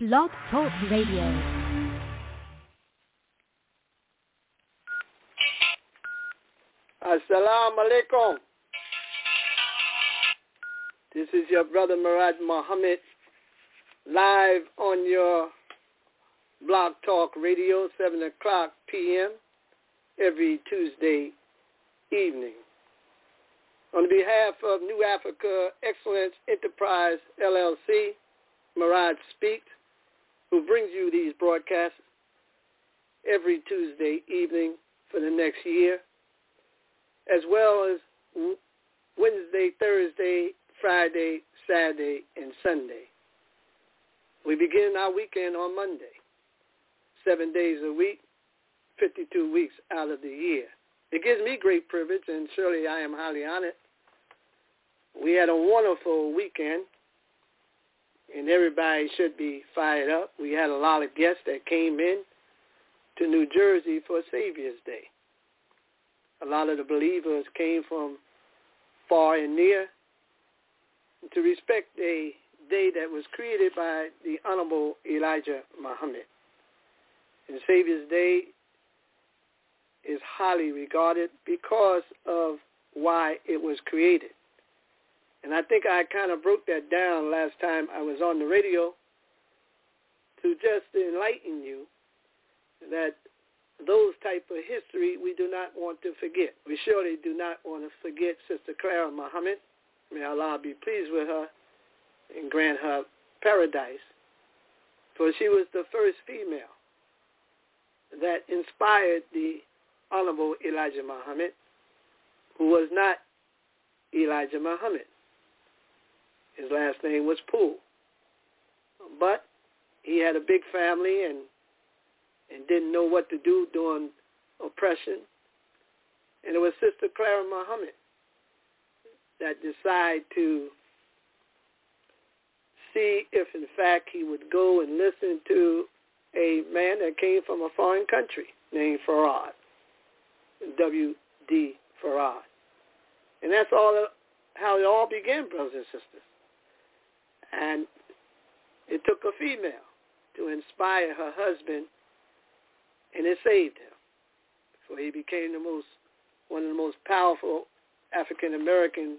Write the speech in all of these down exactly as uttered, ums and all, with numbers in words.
Blog Talk Radio. Assalamu alaikum. This is your brother Murad Muhammad, live on your Blog Talk Radio, seven o'clock p.m. every Tuesday evening. On behalf of New Africa Excellence Enterprise, L L C, Murad Speaks, who brings you these broadcasts every Tuesday evening for the next year, as well as Wednesday, Thursday, Friday, Saturday, and Sunday. We begin our weekend on Monday, seven days a week, fifty-two weeks out of the year. It gives me great privilege, and surely I am highly honored. We had a wonderful weekend, and everybody should be fired up. We had a lot of guests that came in to New Jersey for Savior's Day. A lot of the believers came from far and near to respect a day that was created by the Honorable Elijah Muhammad. And Savior's Day is highly regarded because of why it was created. And I think I kind of broke that down last time I was on the radio to just enlighten you that those type of history we do not want to forget. We surely do not want to forget Sister Clara Muhammad. May Allah be pleased with her and grant her paradise. For she was the first female that inspired the Honorable Elijah Muhammad, who was not Elijah Muhammad. His last name was Poole. But he had a big family and and didn't know what to do during oppression. And it was Sister Clara Muhammad that decided to see if, in fact, he would go and listen to a man that came from a foreign country named Farad, W D Farad. And that's all how it all began, brothers and sisters. And it took a female to inspire her husband, and it saved him. For he became the most, one of the most powerful African-American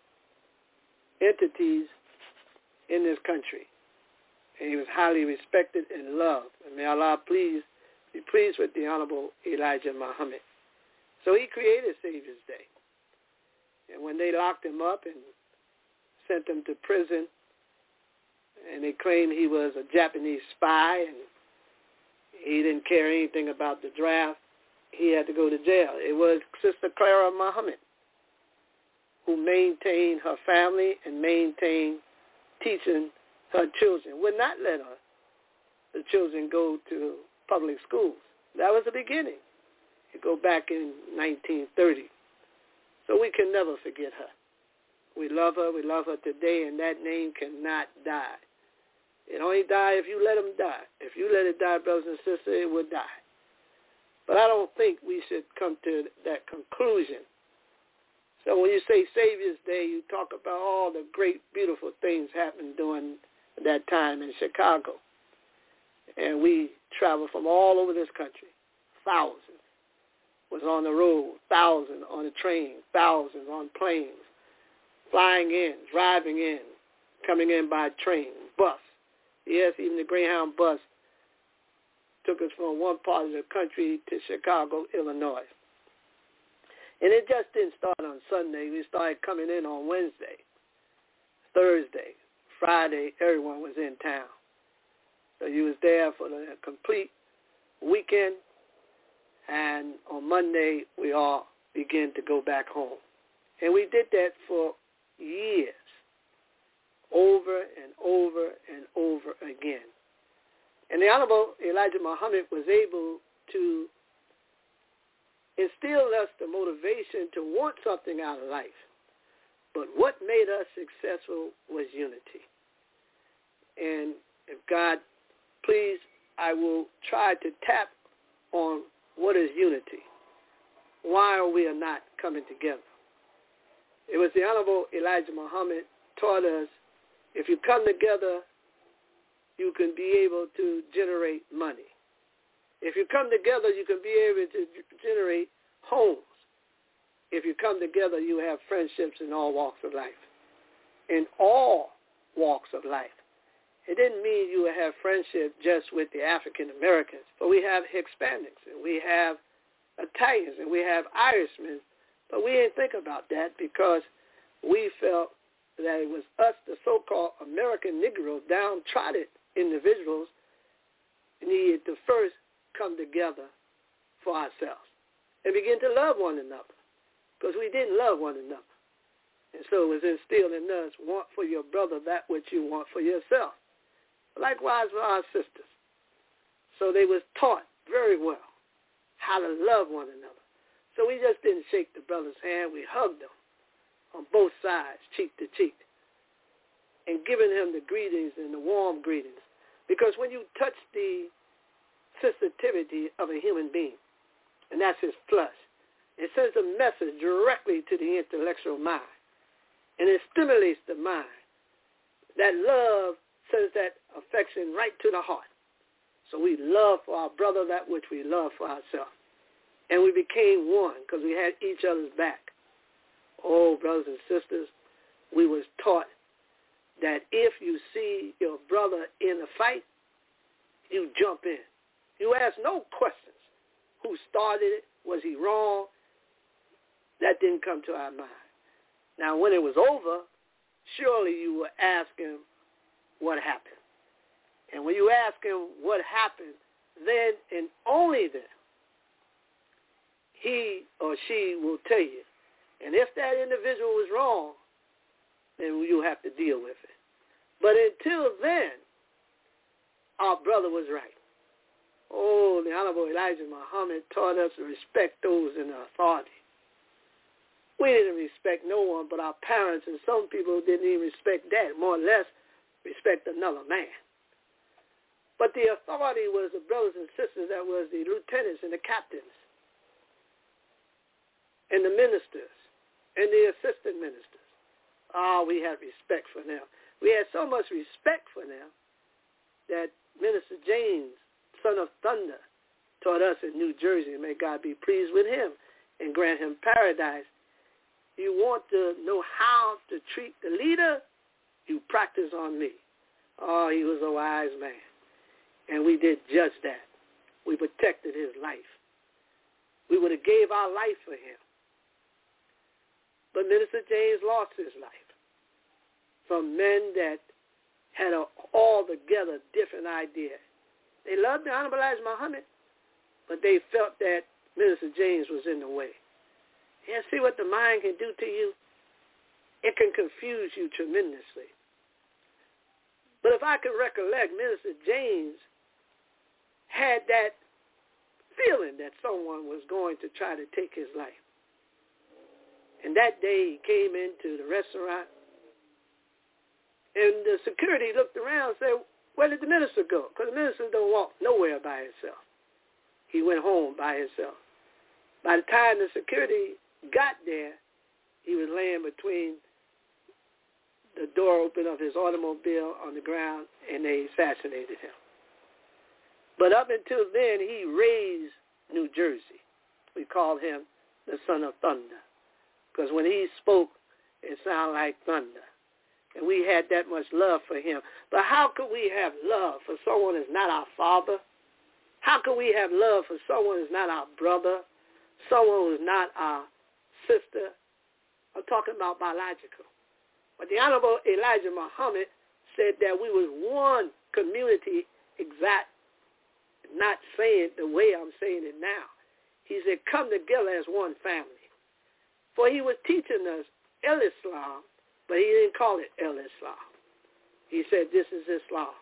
entities in this country. And he was highly respected and loved. And may Allah please be pleased with the Honorable Elijah Muhammad. So he created Savior's Day. And when they locked him up and sent him to prison, and they claimed he was a Japanese spy and he didn't care anything about the draft, he had to go to jail. It was Sister Clara Muhammad who maintained her family and maintained teaching her children, would not let her, the children go to public schools. That was the beginning. You go back in nineteen thirty. So we can never forget her. We love her. We love her today, and that name cannot die. It only die if you let him die. If you let it die, brothers and sisters, it will die. But I don't think we should come to that conclusion. So when you say Savior's Day, you talk about all the great, beautiful things happened during that time in Chicago. And we traveled from all over this country. Thousands was on the road, thousands on the train, thousands on planes, flying in, driving in, coming in by train, bus. Yes, even the Greyhound bus took us from one part of the country to Chicago, Illinois. And it just didn't start on Sunday. We started coming in on Wednesday, Thursday, Friday. Everyone was in town. So you was there for the complete weekend. And on Monday, we all began to go back home. And we did that for years, over and over and over again. And the Honorable Elijah Muhammad was able to instill in us the motivation to want something out of life. But what made us successful was unity. And if God please, I will try to tap on what is unity. Why are we not coming together? It was the Honorable Elijah Muhammad taught us, if you come together you can be able to generate money. If you come together, you can be able to generate homes. If you come together, you have friendships in all walks of life. In all walks of life. It didn't mean you would have friendship just with the African Americans, but we have Hispanics, and we have Italians, and we have Irishmen, but we didn't think about that because we felt that it was us, the so-called American Negroes, downtrodden individuals, needed to first come together for ourselves and begin to love one another because we didn't love one another. And so it was instilled in us, want for your brother that which you want for yourself. Likewise for our sisters. So they was taught very well how to love one another. So we just didn't shake the brother's hand. We hugged them on both sides, cheek to cheek, and giving him the greetings and the warm greetings. Because when you touch the sensitivity of a human being, and that's his flesh, it sends a message directly to the intellectual mind, and it stimulates the mind. That love sends that affection right to the heart. So we love for our brother that which we love for ourselves. And we became one because we had each other's back. Oh, brothers and sisters, we was taught that if you see your brother in a fight, you jump in. You ask no questions. Who started it? Was he wrong? That didn't come to our mind. Now, when it was over, surely you would ask him what happened. And when you ask him what happened, then and only then, he or she will tell you. And if that individual was wrong, then you have to deal with it. But until then, our brother was right. Oh, the Honorable Elijah Muhammad taught us to respect those in authority. We didn't respect no one but our parents, and some people didn't even respect that, more or less respect another man. But the authority was the brothers and sisters, that was the lieutenants and the captains and the ministers and the assistant ministers. Oh, we had respect for them. We had so much respect for them that Minister James, son of thunder, taught us in New Jersey, and may God be pleased with him and grant him paradise. You want to know how to treat the leader? You practice on me. Oh, he was a wise man. And we did just that. We protected his life. We would have gave our life for him. But Minister James lost his life from men that had an altogether different idea. They loved the Honorable Elijah Muhammad, but they felt that Minister James was in the way. Yeah, see what the mind can do to you? It can confuse you tremendously. But if I can recollect, Minister James had that feeling that someone was going to try to take his life. And that day he came into the restaurant, and the security looked around and said, where did the minister go? Because the minister don't walk nowhere by himself. He went home by himself. By the time the security got there, he was laying between the door open of his automobile on the ground, and they assassinated him. But up until then, he raised New Jersey. We called him the Son of Thunder, because when he spoke, it sounded like thunder. And we had that much love for him. But how could we have love for someone who's not our father? How could we have love for someone who's not our brother, someone who's not our sister? I'm talking about biological. But the Honorable Elijah Muhammad said that we was one community exact, not saying the way I'm saying it now. He said, come together as one family. For he was teaching us El-Islam, but he didn't call it El-Islam. He said, this is Islam.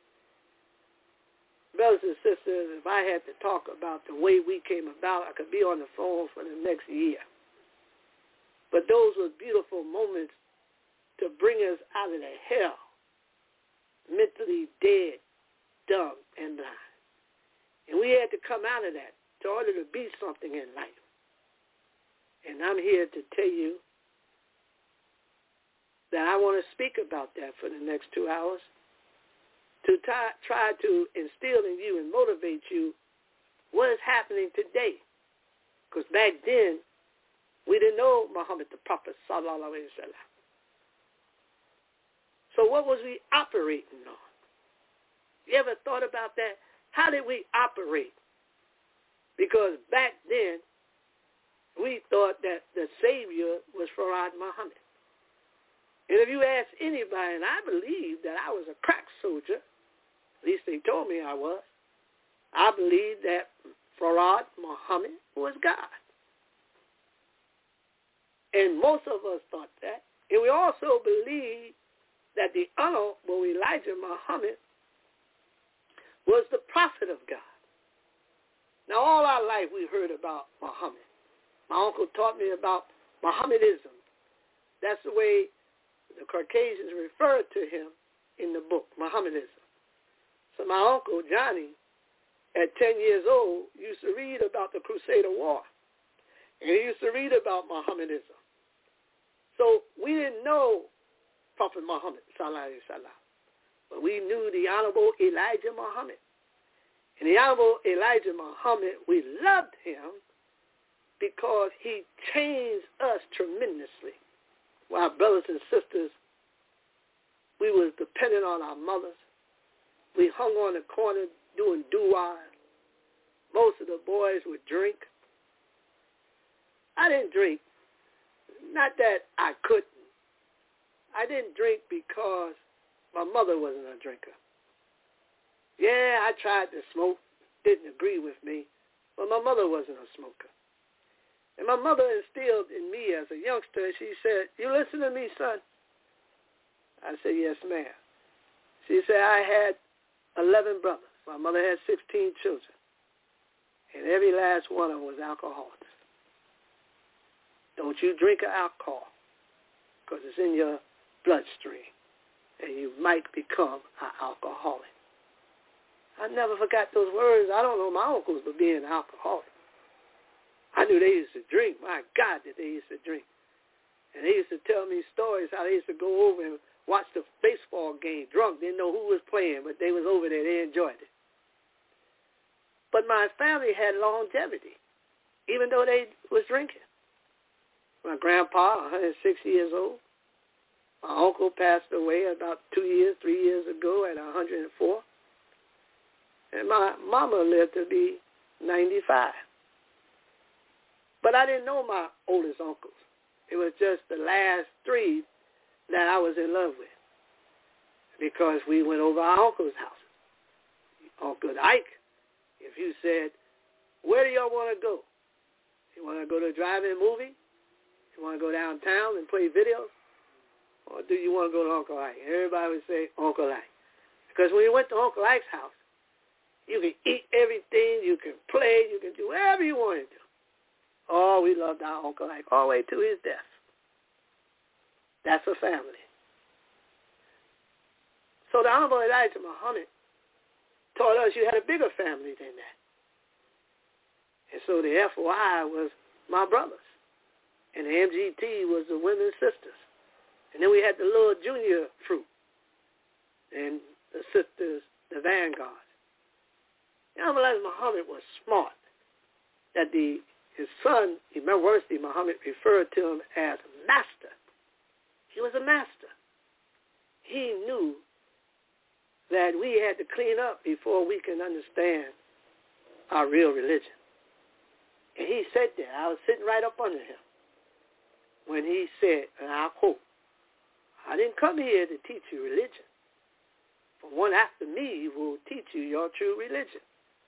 Brothers and sisters, if I had to talk about the way we came about, I could be on the phone for the next year. But those were beautiful moments to bring us out of the hell, mentally dead, dumb, and blind. And we had to come out of that in order to be something in life. And I'm here to tell you that I want to speak about that for the next two hours. to try, try to instill in you and motivate you what is happening today. Because back then, we didn't know Muhammad the Prophet, sallallahu alaihi wasallam. So what was we operating on? You ever thought about that? How did we operate? Because back then, we thought that the Savior was Farad Muhammad. And if you ask anybody, and I believe that I was a crack soldier, at least they told me I was, I believe that Farad Muhammad was God. And most of us thought that. And we also believe that the Honorable Elijah Muhammad was the prophet of God. Now, all our life we heard about Muhammad. My uncle taught me about Mohammedism. That's the way the Caucasians referred to him in the book, Mohammedism. So my uncle, Johnny, at ten years old, used to read about the Crusader War. And he used to read about Mohammedism. So we didn't know Prophet Muhammad, sallallahu alaihi wasallam, but we knew the Honorable Elijah Muhammad. And the Honorable Elijah Muhammad, we loved him because he changed us tremendously. While brothers and sisters, we was dependent on our mothers. We hung on the corner doing doo-wah. Most of the boys would drink. I didn't drink. Not that I couldn't. I didn't drink because my mother wasn't a drinker. Yeah, I tried to smoke, didn't agree with me, but my mother wasn't a smoker. And my mother instilled in me as a youngster, she said, "You listen to me, son?" I said, "Yes, ma'am." She said, "I had eleven brothers. My mother had sixteen children. And every last one of them was alcoholics. Don't you drink alcohol because it's in your bloodstream, and you might become an alcoholic." I never forgot those words. I don't know my uncles for being alcoholic. I knew they used to drink. My God, that they used to drink. And they used to tell me stories how they used to go over and watch the baseball game drunk. Didn't know who was playing, but they was over there. They enjoyed it. But my family had longevity, even though they was drinking. My grandpa, one hundred six years old. My uncle passed away about two years, three years ago at one hundred four. And my mama lived to be ninety-five. But I didn't know my oldest uncles. It was just the last three that I was in love with because we went over our uncle's house. Uncle Ike, if you said, "Where do y'all want to go? You want to go to a drive-in movie? You want to go downtown and play videos? Or do you want to go to Uncle Ike?" Everybody would say Uncle Ike. Because when you went to Uncle Ike's house, you can eat everything, you can play, you can do whatever you want to do. Oh, we loved our Uncle Ike all the way to his death. That's a family. So the Honorable Elijah Muhammad taught us you had a bigger family than that. And so the F O I was my brothers. And the M G T was the women's sisters. And then we had the little junior fruit. And the sisters, the vanguard. The Honorable Elijah Muhammad was smart. That the his son, Imam Warsi Muhammad, referred to him as master. He was a master. He knew that we had to clean up before we can understand our real religion. And he said that. I was sitting right up under him when he said, and I'll quote, "I didn't come here to teach you religion. For one after me will teach you your true religion."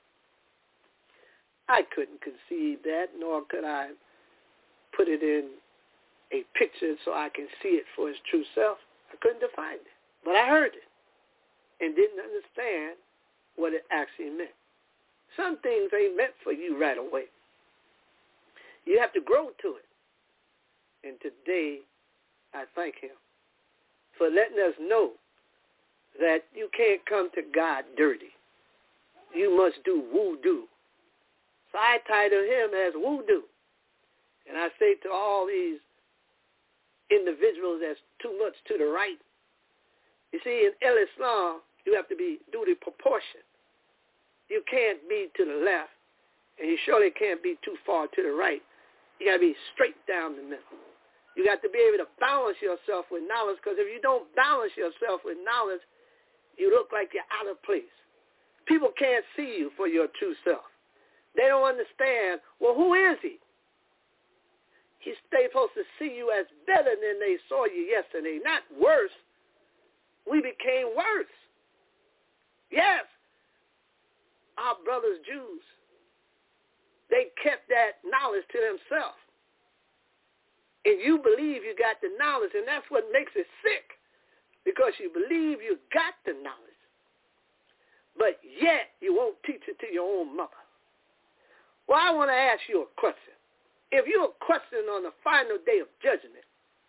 I couldn't conceive that, nor could I put it in a picture so I can see it for its true self. I couldn't define it. But I heard it and didn't understand what it actually meant. Some things ain't meant for you right away. You have to grow to it. And today, I thank him for letting us know that you can't come to God dirty. You must do voodoo. So I title him as voodoo. And I say to all these individuals that's too much to the right, you see, in El Islam, You have to be duty proportion. You can't be to the left, and you surely can't be too far to the right. You got to be straight down the middle. You got to be able to balance yourself with knowledge, because if you don't balance yourself with knowledge, you look like you're out of place. People can't see you for your true self. They don't understand, well, who is he? He's supposed to see you as better than they saw you yesterday, not worse. We became worse. Yes, our brothers Jews, they kept that knowledge to themselves. And you believe you got the knowledge, and that's what makes it sick, because you believe you got the knowledge, but yet you won't teach it to your own mother. Well, I want to ask you a question. If you're questioning on the final day of judgment,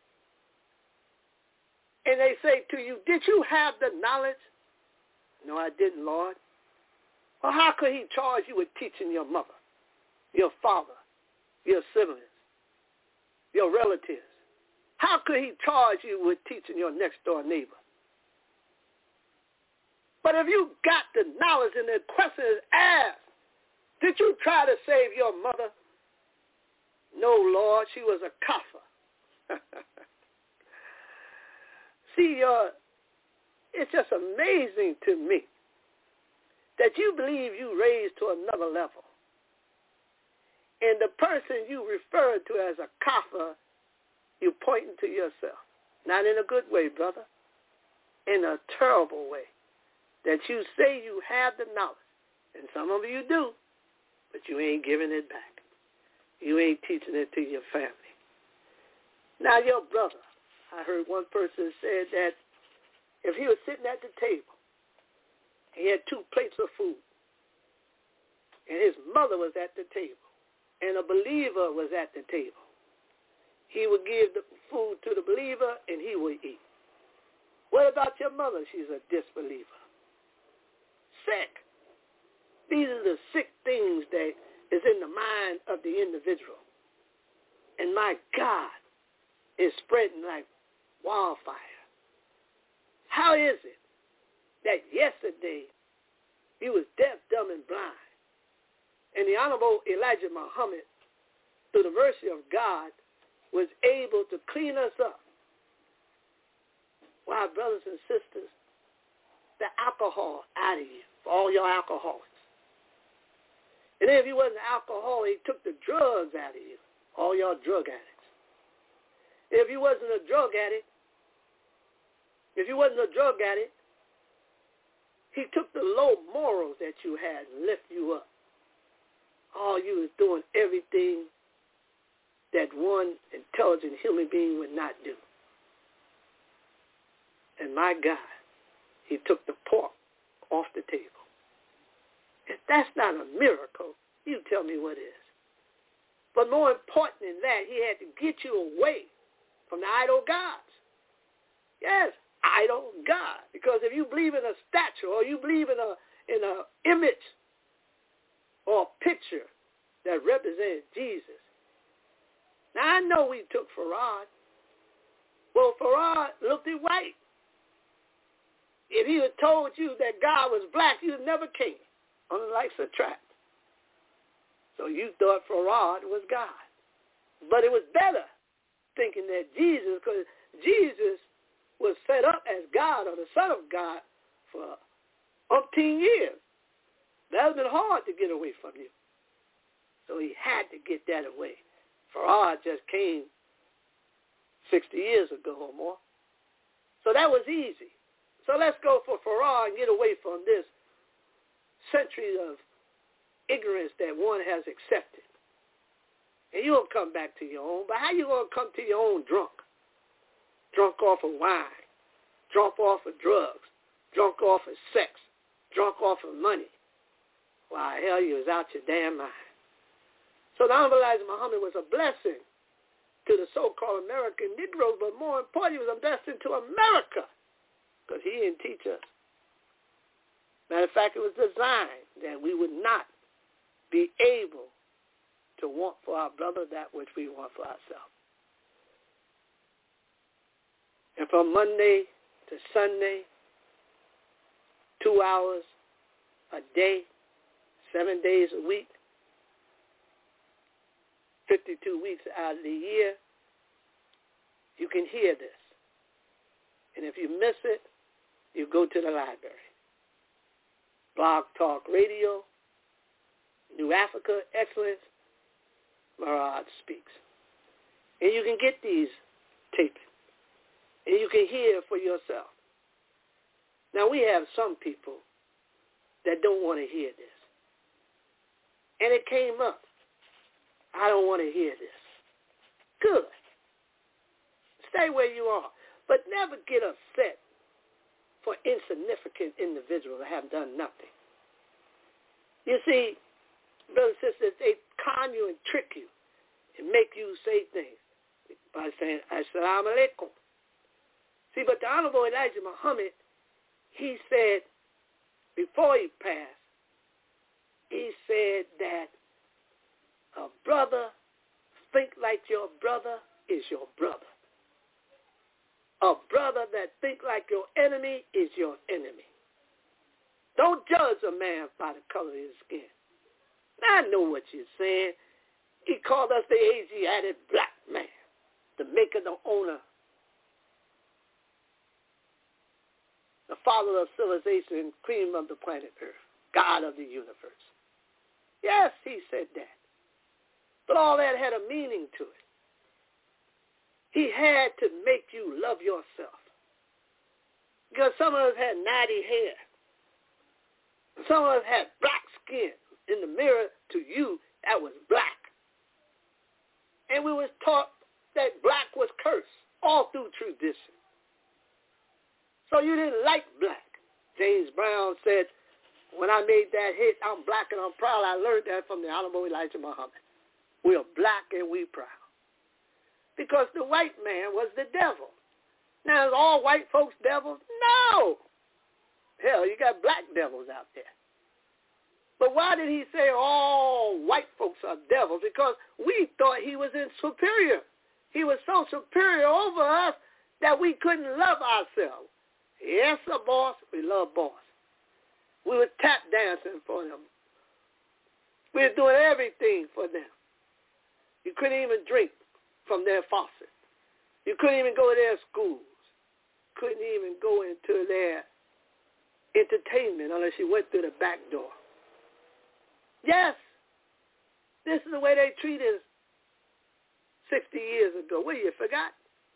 and they say to you, did you have the knowledge? No, I didn't, Lord. Well, how could he charge you with teaching your mother, your father, your siblings, your relatives? How could he charge you with teaching your next-door neighbor? But if you got the knowledge and the question is asked, did you try to save your mother? No, Lord, she was a kafir. See, uh, it's just amazing to me that you believe you raised to another level. And the person you refer to as a kafir, you're pointing to yourself. Not in a good way, brother. In a terrible way. That you say you have the knowledge. And some of you do. But you ain't giving it back. You ain't teaching it to your family. Now, your brother, I heard one person said that if he was sitting at the table, he had two plates of food, and his mother was at the table, and a believer was at the table, he would give the food to the believer, and he would eat. What about your mother? She's a disbeliever. Sick. These are the sick things that is in the mind of the individual. And my God, it's spreading like wildfire. How is it that yesterday you was deaf, dumb, and blind, and the Honorable Elijah Muhammad, through the mercy of God, was able to clean us up? Why, brothers and sisters, the alcohol out of you, for all your alcoholics. And then if he wasn't an alcoholic, he took the drugs out of you, all your drug addicts. If he wasn't a drug addict, if he wasn't a drug addict, he took the low morals that you had and lifted you up. All you was doing everything that one intelligent human being would not do. And my God, he took the pork off the table. If that's not a miracle, you tell me what is. But more important than that, he had to get you away from the idol gods. Yes, idol God. Because if you believe in a statue or you believe in a in a image or a picture that represents Jesus. Now, I know we took Farad. Well, Farad looked at white. If he had told you that God was black, you'd never came. Unlike subtract. So you thought Farad was God. But it was better thinking that Jesus, because Jesus was set up as God or the Son of God for umpteen years. That would have been hard to get away from you. So he had to get that away. Farad just came sixty years ago or more. So that was easy. So let's go for Farad and get away from this centuries of ignorance that one has accepted. And you won't come back to your own. But how you going to come to your own drunk? Drunk off of wine. Drunk off of drugs. Drunk off of sex. Drunk off of money. Why, hell, you was out your damn mind. So the Honorable Elijah Muhammad was a blessing to the so-called American Negroes, but more importantly, he was a blessing to America because he didn't teach us. Matter of fact, it was designed that we would not be able to want for our brother that which we want for ourselves. And from Monday to Sunday, two hours a day, seven days a week, fifty-two weeks out of the year, you can hear this. And if you miss it, you go to the library. Blog Talk Radio, New Africa Excellence, Marad Speaks. And you can get these tapes. And you can hear for yourself. Now, we have some people that don't want to hear this. And it came up. I don't want to hear this. Good. Stay where you are. But never get upset for insignificant individuals that have done nothing. You see, brothers and sisters, they con you and trick you and make you say things by saying, Assalamu alaikum. See, but the Honorable Elijah Muhammad, he said, before he passed, he said that a brother think like your brother is your brother. A brother that think like your enemy is your enemy. Don't judge a man by the color of his skin. I know what you're saying. He called us the Asiatic black man, the maker, the owner, the father of civilization, cream of the planet Earth, God of the universe. Yes, he said that. But all that had a meaning to it. He had to make you love yourself. Because some of us had natty hair. Some of us had black skin. In the mirror to you, that was black. And we was taught that black was cursed all through tradition. So you didn't like black. James Brown said, when I made that hit, I'm black and I'm proud. I learned that from the Honorable Elijah Muhammad. We are black and we proud. Because the white man was the devil. Now, is all white folks devils? No. Hell, you got black devils out there. But why did he say all white folks are devils? Because we thought he was in superior. He was so superior over us that we couldn't love ourselves. Yes, a boss. We love boss. We were tap dancing for them. We were doing everything for them. You couldn't even drink from their faucet. You couldn't even go to their schools. Couldn't even go into their entertainment unless you went through the back door. Yes, this is the way they treated us sixty years ago. What, you forgot?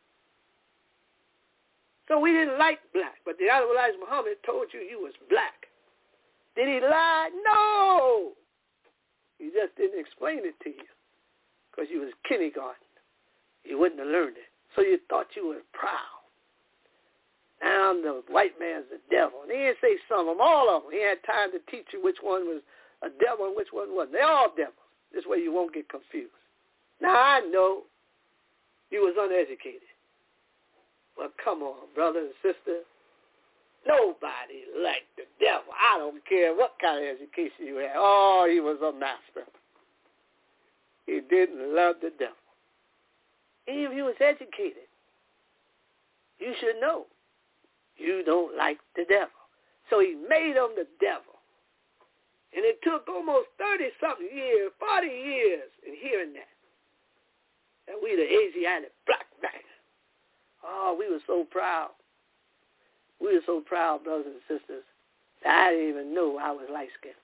So we didn't like black, but the Honorable Elijah Muhammad told you you was black. Did he lie? No. He just didn't explain it to you because you was kindergarten. You wouldn't have learned it. So you thought you were proud. Now the white man's the devil. And he didn't say some of them, all of them. He had time to teach you which one was a devil and which one wasn't. They're all devils. This way you won't get confused. Now I know you was uneducated. Well, come on, brothers and sisters. Nobody liked the devil. I don't care what kind of education you had. Oh, he was a master. He didn't love the devil. Even if he was educated, you should know you don't like the devil. So he made him the devil. And it took almost thirty-something years, forty years in hearing that, that we the Asiatic black man. Oh, we were so proud. We were so proud, brothers and sisters, that I didn't even know I was light-skinned.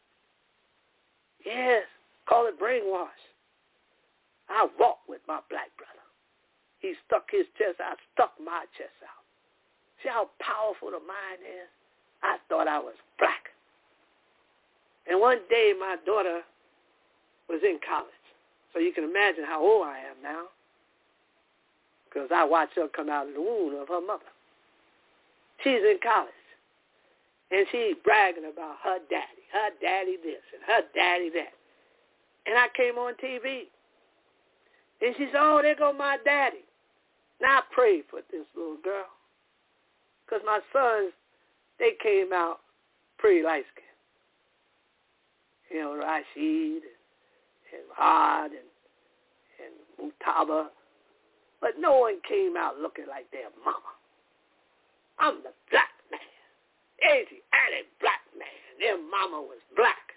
Yes, call it brainwash. I walked with my black brother. He stuck his chest out, I stuck my chest out. See how powerful the mind is? I thought I was black. And one day my daughter was in college. So you can imagine how old I am now. Because I watched her come out of the womb of her mother. She's in college. And she's bragging about her daddy, her daddy this, and her daddy that. And I came on T V. And she said, oh, there go my daddy. Now I prayed for this little girl. Because my sons, they came out pretty light-skinned. You know, Rashid and, and Rod and, and Mutaba. But no one came out looking like their mama. I'm the black man. Asiatic black man. Their mama was black.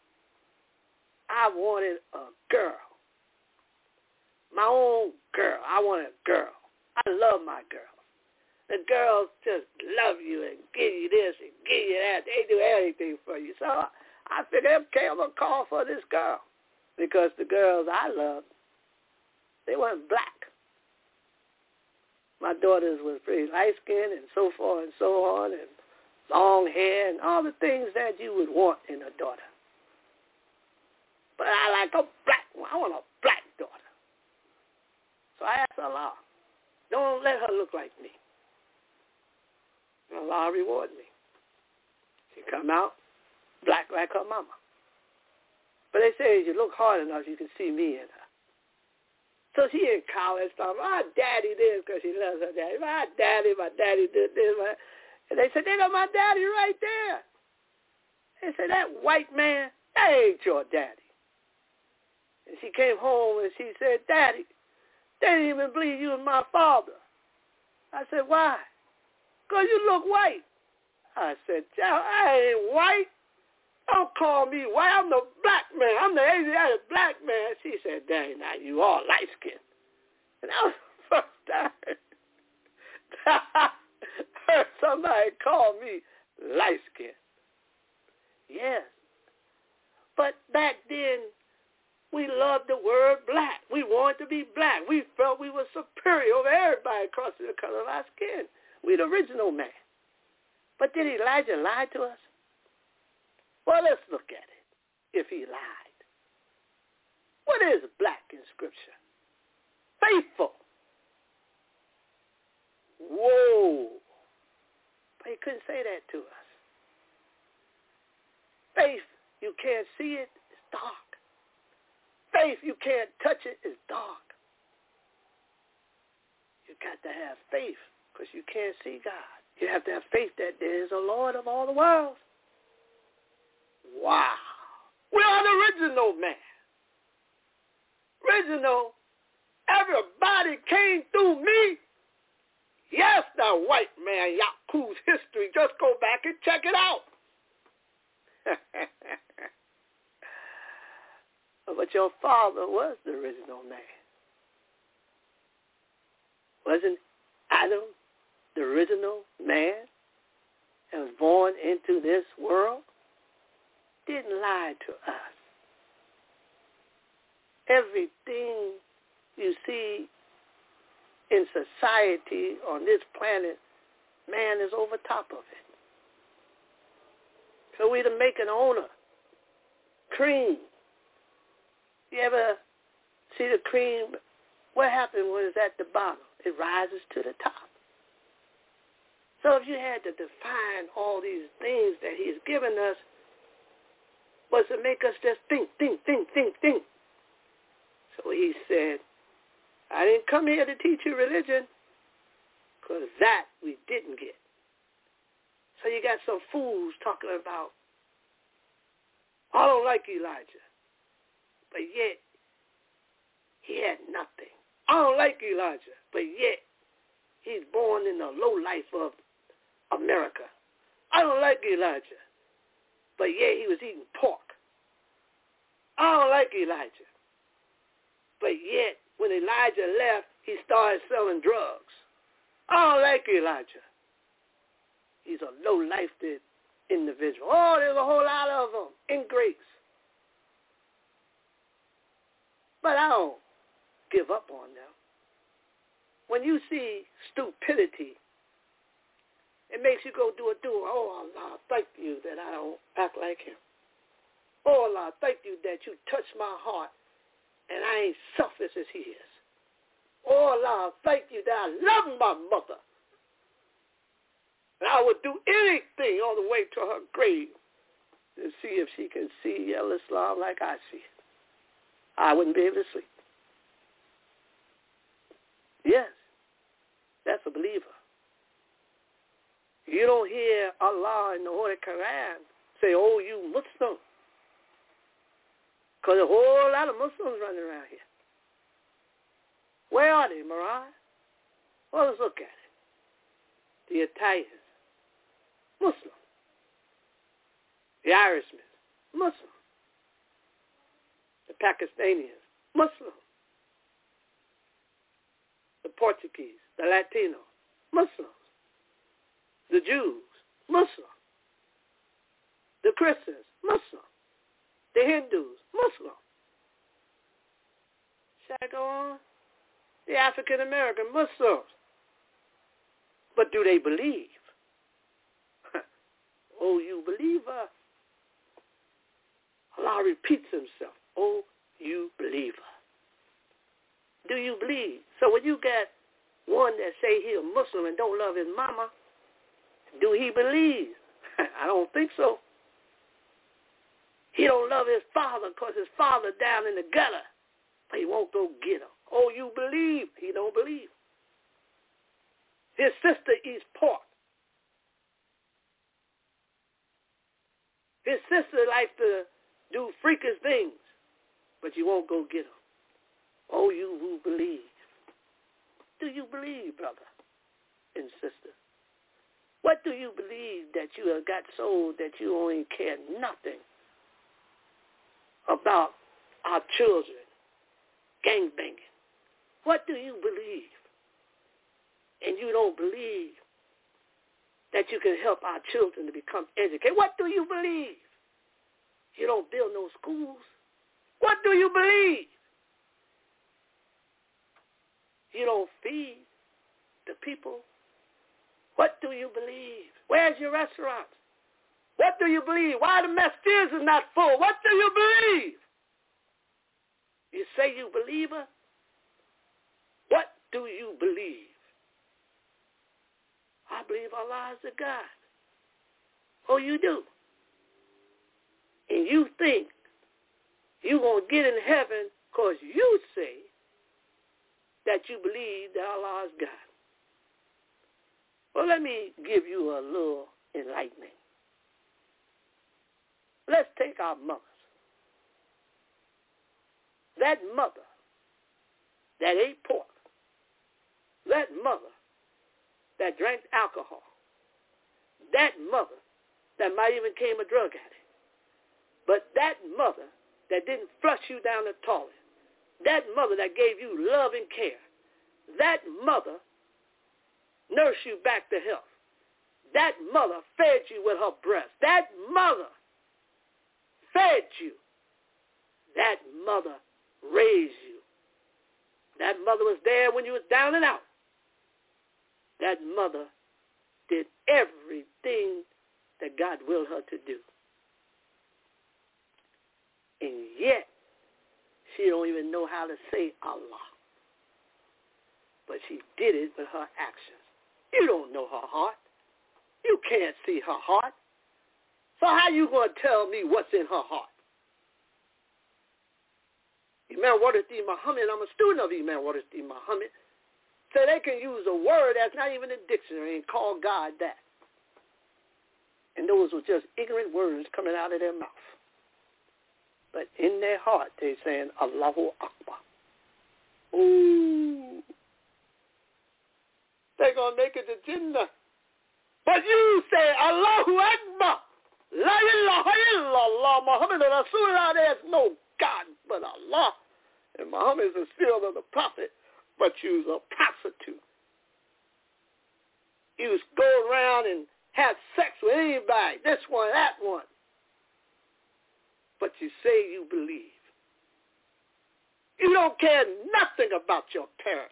I wanted a girl. My own girl. I wanted a girl. I love my girls. The girls just love you and give you this and give you that. They do anything for you. So I figured, okay, I'm going to call for this girl. Because the girls I loved, they weren't black. My daughters were pretty light-skinned and so forth and so on, and long hair and all the things that you would want in a daughter. But I like a black one. I want a black daughter. So I asked Allah, don't let her look like me. And Allah reward me. She come out black like her mama. But they say if you look hard enough, you can see me in her. So she in college, talking, my daddy this because she loves her daddy. My daddy, my daddy did this. My... And they said, they got my daddy right there. They said, that white man, that ain't your daddy. And she came home and she said, Daddy, they didn't even believe you was my father. I said, why? Because you look white. I said, child, I ain't white. Don't call me white. I'm the black man. I'm the Asiatic black man. She said, Daddy, now you all light-skinned. And that was the first time I heard somebody call me light-skinned. Yes. But back then, we loved the word black. We wanted to be black. We felt we were superior over everybody across the color of our skin. We the original man. But did Elijah lie to us? Well, let's look at it, if he lied. What is black in Scripture? Faithful. Whoa. But he couldn't say that to us. Faith, you can't see it, it's dark. Faith, you can't touch it, it's dark. You got to have faith because you can't see God. You have to have faith that there is a Lord of all the world. Wow. We are the original man. Original. Everybody came through me. Yes, the white man, Yaku's history. Just go back and check it out. But your father was the original man. Wasn't Adam the original man that was born into this world? Didn't lie to us. Everything you see in society on this planet, man is over top of it. So we to make an owner. Cream. You ever see the cream? What happens when it's at the bottom? It rises to the top. So if you had to define all these things that he's given us, was to make us just think, think, think, think, think. So he said, I didn't come here to teach you religion, because that we didn't get. So you got some fools talking about, I don't like Elijah, but yet he had nothing. I don't like Elijah, but yet he's born in the low life of America. I don't like Elijah, but yet he was eating pork. I don't like Elijah, but yet when Elijah left, he started selling drugs. I don't like Elijah. He's a low-lifed individual. Oh, there's a whole lot of them, ingrates. But I don't give up on them. When you see stupidity, it makes you go do a do. Oh, Allah, thank you that I don't act like him. Oh, Allah, thank you that you touched my heart and I ain't selfish as he is. Oh, Allah, thank you that I love my mother. And I would do anything on the way to her grave to see if she can see Al-Islam like I see it. I wouldn't be able to sleep. Yes, that's a believer. You don't hear Allah in the Holy Quran say, oh, you Muslim. Because a whole lot of Muslims running around here. Where are they, Mariah? Well, let's look at it. The Italians, Muslim. The Irishmen, Muslim. The Pakistanians, Muslim. The Portuguese, the Latino, Muslims. The Jews, Muslim. The Christians, Muslim. The Hindus, Muslim. Shall I go on? The African American Muslims. But do they believe? Oh, you believer. Allah repeats himself. Oh, you believer. Do you believe? So when you get one that say he a Muslim and don't love his mama, do he believe? I don't think so. He don't love his father because his father down in the gutter. But he won't go get him. Oh, you believe. He don't believe. His sister eats pork. His sister likes to do freakish things, but you won't go get him. Oh, you who believe. Do you believe, brother and sister? What do you believe that you have got sold that you only care nothing about our children gangbanging? What do you believe? And you don't believe that you can help our children to become educated. What do you believe? You don't build no schools. What do you believe? You don't feed the people. What do you believe? Where's your restaurants? What do you believe? Why the Mestiers is not full? What do you believe? You say you believer? What do you believe? I believe Allah is a God. Oh, you do? And you think you're going to get in heaven because you say that you believe that Allah is God. Well, let me give you a little enlightening. Let's take our mothers. That mother that ate pork, that mother that drank alcohol, that mother that might even became a drug addict, but that mother that didn't flush you down the toilet, that mother that gave you love and care, that mother nursed you back to health, that mother fed you with her breast, that mother fed you, that mother raised you, that mother was there when you was down and out, that mother did everything that God willed her to do. And yet, she don't even know how to say Allah. But she did it with her actions. You don't know her heart. You can't see her heart. So how you going to tell me what's in her heart? Imam Waterdeep Muhammad, I'm a student of Imam Waterdeep Muhammad, so they can use a word that's not even in the dictionary and call God that. And those were just ignorant words coming out of their mouth. But in their heart, they're saying, Allahu Akbar. Ooh. They're going to make it to Jannah. But you say, Allahu Akbar. La ilaha illallah. Muhammad Rasulullah. There's no God but Allah. And Muhammad is the seal of the prophet. But you was a prostitute. You was go around and have sex with anybody. This one, that one. But you say you believe. You don't care nothing about your parents.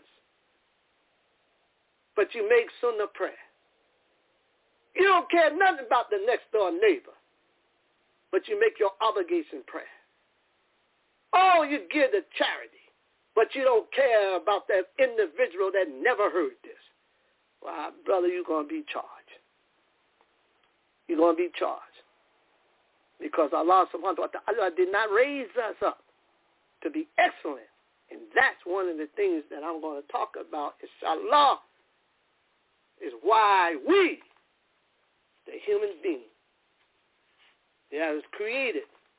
But you make sunnah prayer. You don't care nothing about the next door neighbor. But you make your obligation prayer. Oh, you give to charity. But you don't care about that individual that never heard this. Well, brother, you're going to be charged. You're going to be charged. Because Allah subhanahu wa ta'ala did not raise us up to be excellent. And that's one of the things that I'm going to talk about, inshallah, is why we, the human being, that was created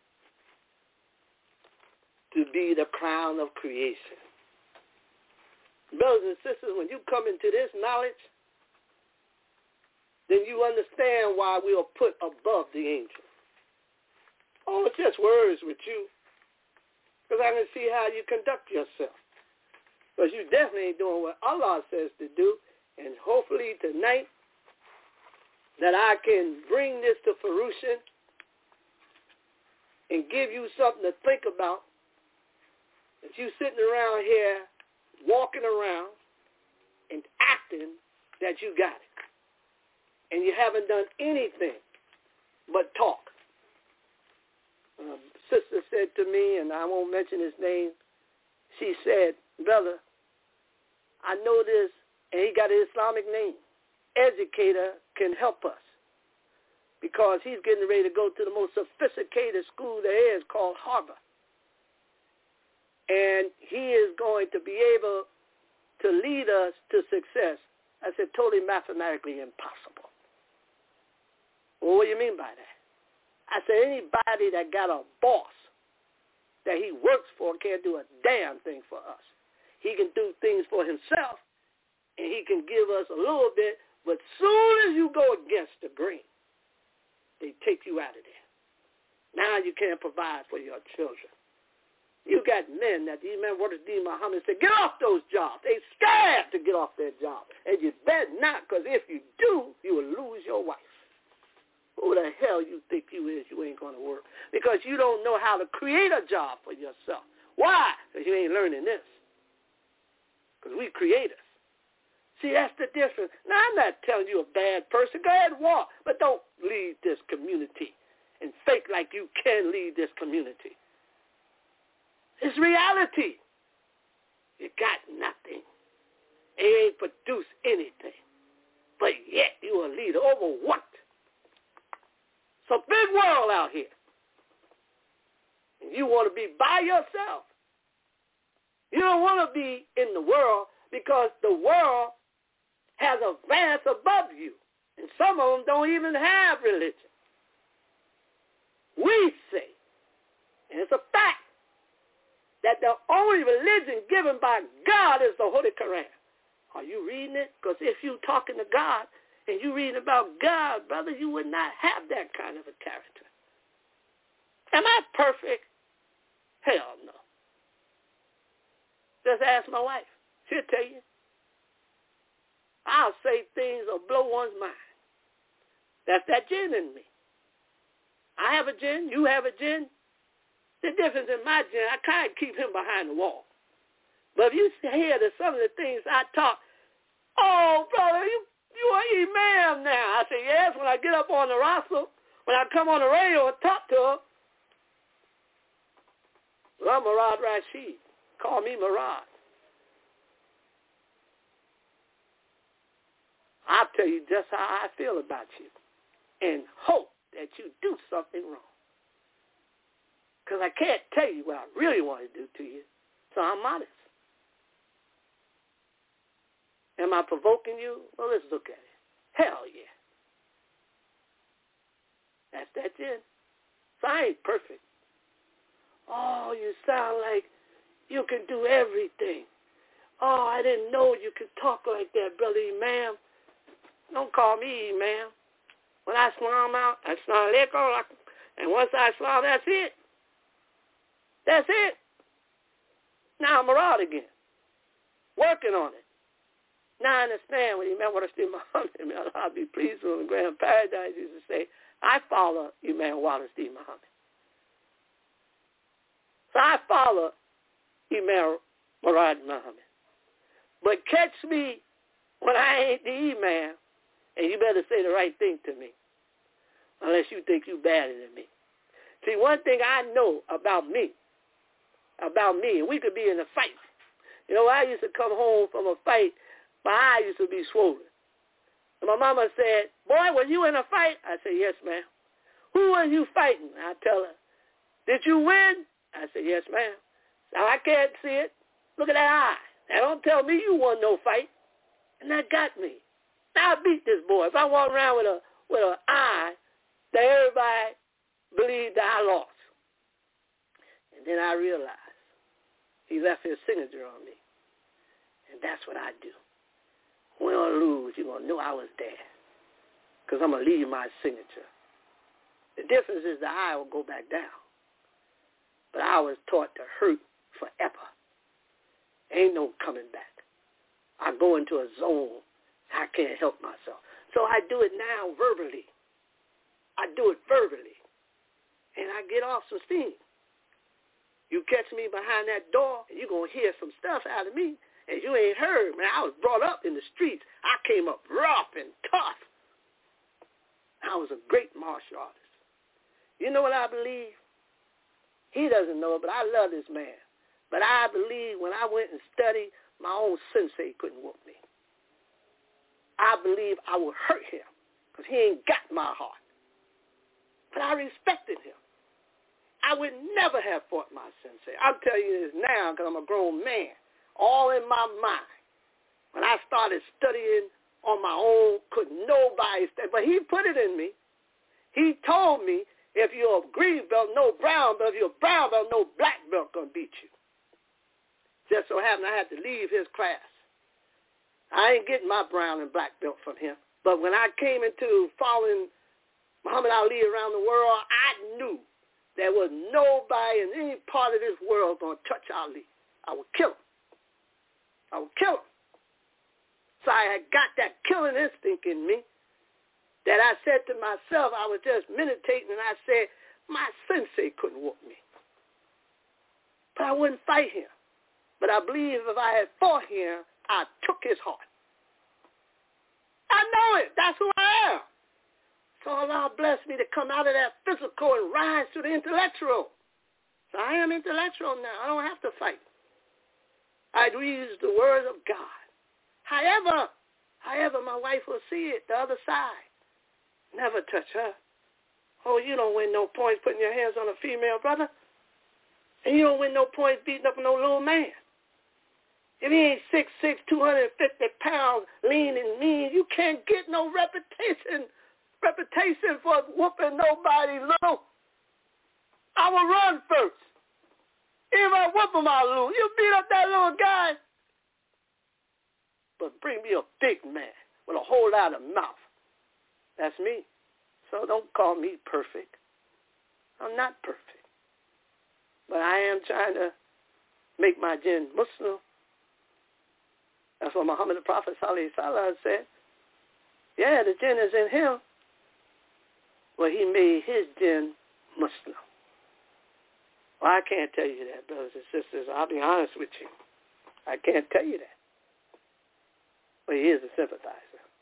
to be the crown of creation. Brothers and sisters, when you come into this knowledge, then you understand why we are put above the angels. Oh, it's just words with you. Because I can see how you conduct yourself. Because you definitely ain't doing what Allah says to do. And hopefully tonight that I can bring this to fruition and give you something to think about. That you sitting around here, walking around and acting that you got it. And you haven't done anything but talk. Um, sister said to me, and I won't mention his name, she said, brother, I know this, and he got an Islamic name. Educator can help us because he's getting ready to go to the most sophisticated school there is called Harvard. And he is going to be able to lead us to success. I said, totally mathematically impossible. Well, what do you mean by that? I said, anybody that got a boss that he works for can't do a damn thing for us. He can do things for himself, and he can give us a little bit, but soon as you go against the grain, they take you out of there. Now you can't provide for your children. You got men that, you remember what Dean Muhammad said, get off those jobs. They scared to get off their job. And you better not, because if you do, you will lose your wife. Who the hell you think you is, you ain't going to work? Because you don't know how to create a job for yourself. Why? Because you ain't learning this. Because we creators. See, that's the difference. Now, I'm not telling you a bad person. Go ahead and walk. But don't lead this community and fake like you can lead this community. It's reality. You got nothing. And you ain't produced anything. But yet you a leader over what? It's a big world out here. And you want to be by yourself. You don't want to be in the world because the world has a vast above you. And some of them don't even have religion. We say, and it's a fact, that the only religion given by God is the Holy Quran. Are you reading it? Because if you're talking to God and you reading about God, brother, you would not have that kind of a character. Am I perfect? Hell no. Just ask my wife. She'll tell you. I'll say things or blow one's mind. That's that jinn in me. I have a jinn. You have a jinn. The difference in my jinn, I can't keep him behind the wall. But if you hear that some of the things I talk, oh, brother, you you are imam now. I say, yes, when I get up on the roster, when I come on the radio and talk to her, well, I'm Murad Rashid. Call me Murad. I'll tell you just how I feel about you and hope that you do something wrong. Because I can't tell you what I really want to do to you, so I'm honest. Am I provoking you? Well, let's look at it. Hell yeah. That's that jinn. So I ain't perfect. Oh, you sound like you can do everything. Oh, I didn't know you could talk like that, brother Imam. Don't call me Imam. When I slam out, I slam alaikum, and once I slam, that's it. That's it. Now I'm Murad again. Working on it. Now I understand when Imam Wallace-D Muhammad, may Allah be pleased with him, Grand Paradise used to say, I follow Imam Wallace-D Muhammad. So I follow Imam Murad Muhammad. But catch me when I ain't the Imam, and you better say the right thing to me, unless you think you better than me. See, one thing I know about me, about me, and we could be in a fight. You know, I used to come home from a fight, my eye used to be swollen. And my mama said, boy, were you in a fight? I said, yes, ma'am. Who were you fighting? I tell her, did you win? I said, yes, ma'am. Now, I can't see it. Look at that eye. Now, don't tell me you won no fight. And that got me. Now, I beat this boy. If I walk around with a with an eye, that everybody believed that I lost. And then I realized he left his signature on me. And that's what I do. Win or lose, you're going to know I was there. Because I'm going to leave my signature. The difference is the eye will go back down. But I was taught to hurt forever. Ain't no coming back. I go into a zone. I can't help myself. So I do it now verbally. I do it verbally. And I get off some steam. You catch me behind that door, and you're going to hear some stuff out of me, and you ain't heard. Man, I was brought up in the streets. I came up rough and tough. I was a great martial artist. You know what I believe? He doesn't know it, but I love this man. But I believe when I went and studied, my own sensei couldn't whoop me. I believe I would hurt him because he ain't got my heart. But I respected him. I would never have fought my sensei. I'm telling you this now because I'm a grown man, all in my mind. When I started studying on my own, could nobody study, but he put it in me. He told me, if you're a green belt, no brown belt. If you're a brown belt, no black belt gonna beat you. Just so happened I had to leave his class. I ain't getting my brown and black belt from him. But when I came into following Muhammad Ali around the world, I knew there was nobody in any part of this world gonna touch Ali. I would kill him. I would kill him. So I had got that killing instinct in me that I said to myself, I was just meditating, and I said, my sensei couldn't whoop me. But I wouldn't fight him. But I believe if I had fought him, I took his heart. I know it. That's who I am. So Allah bless me to come out of that physical and rise to the intellectual. So I am intellectual now. I don't have to fight. I use the words of God. However, however, my wife will see it, the other side. Never touch her. Oh, you don't win no points putting your hands on a female brother. And you don't win no points beating up no little man. If he ain't six six, two hundred fifty pounds, lean and mean, you can't get no reputation reputation for whooping nobody little. I will run first. If I whoop him, I'll lose. You beat up that little guy. But bring me a big man with a whole lot of mouth. That's me. So don't call me perfect. I'm not perfect. But I am trying to make my jinn Muslim. That's what Muhammad the Prophet Sallallahu Alaihi Wasallam said. Yeah, the jinn is in him. Well, he made his jinn Muslim. Well, I can't tell you that, brothers and sisters. I'll be honest with you. I can't tell you that. But he is a sympathizer.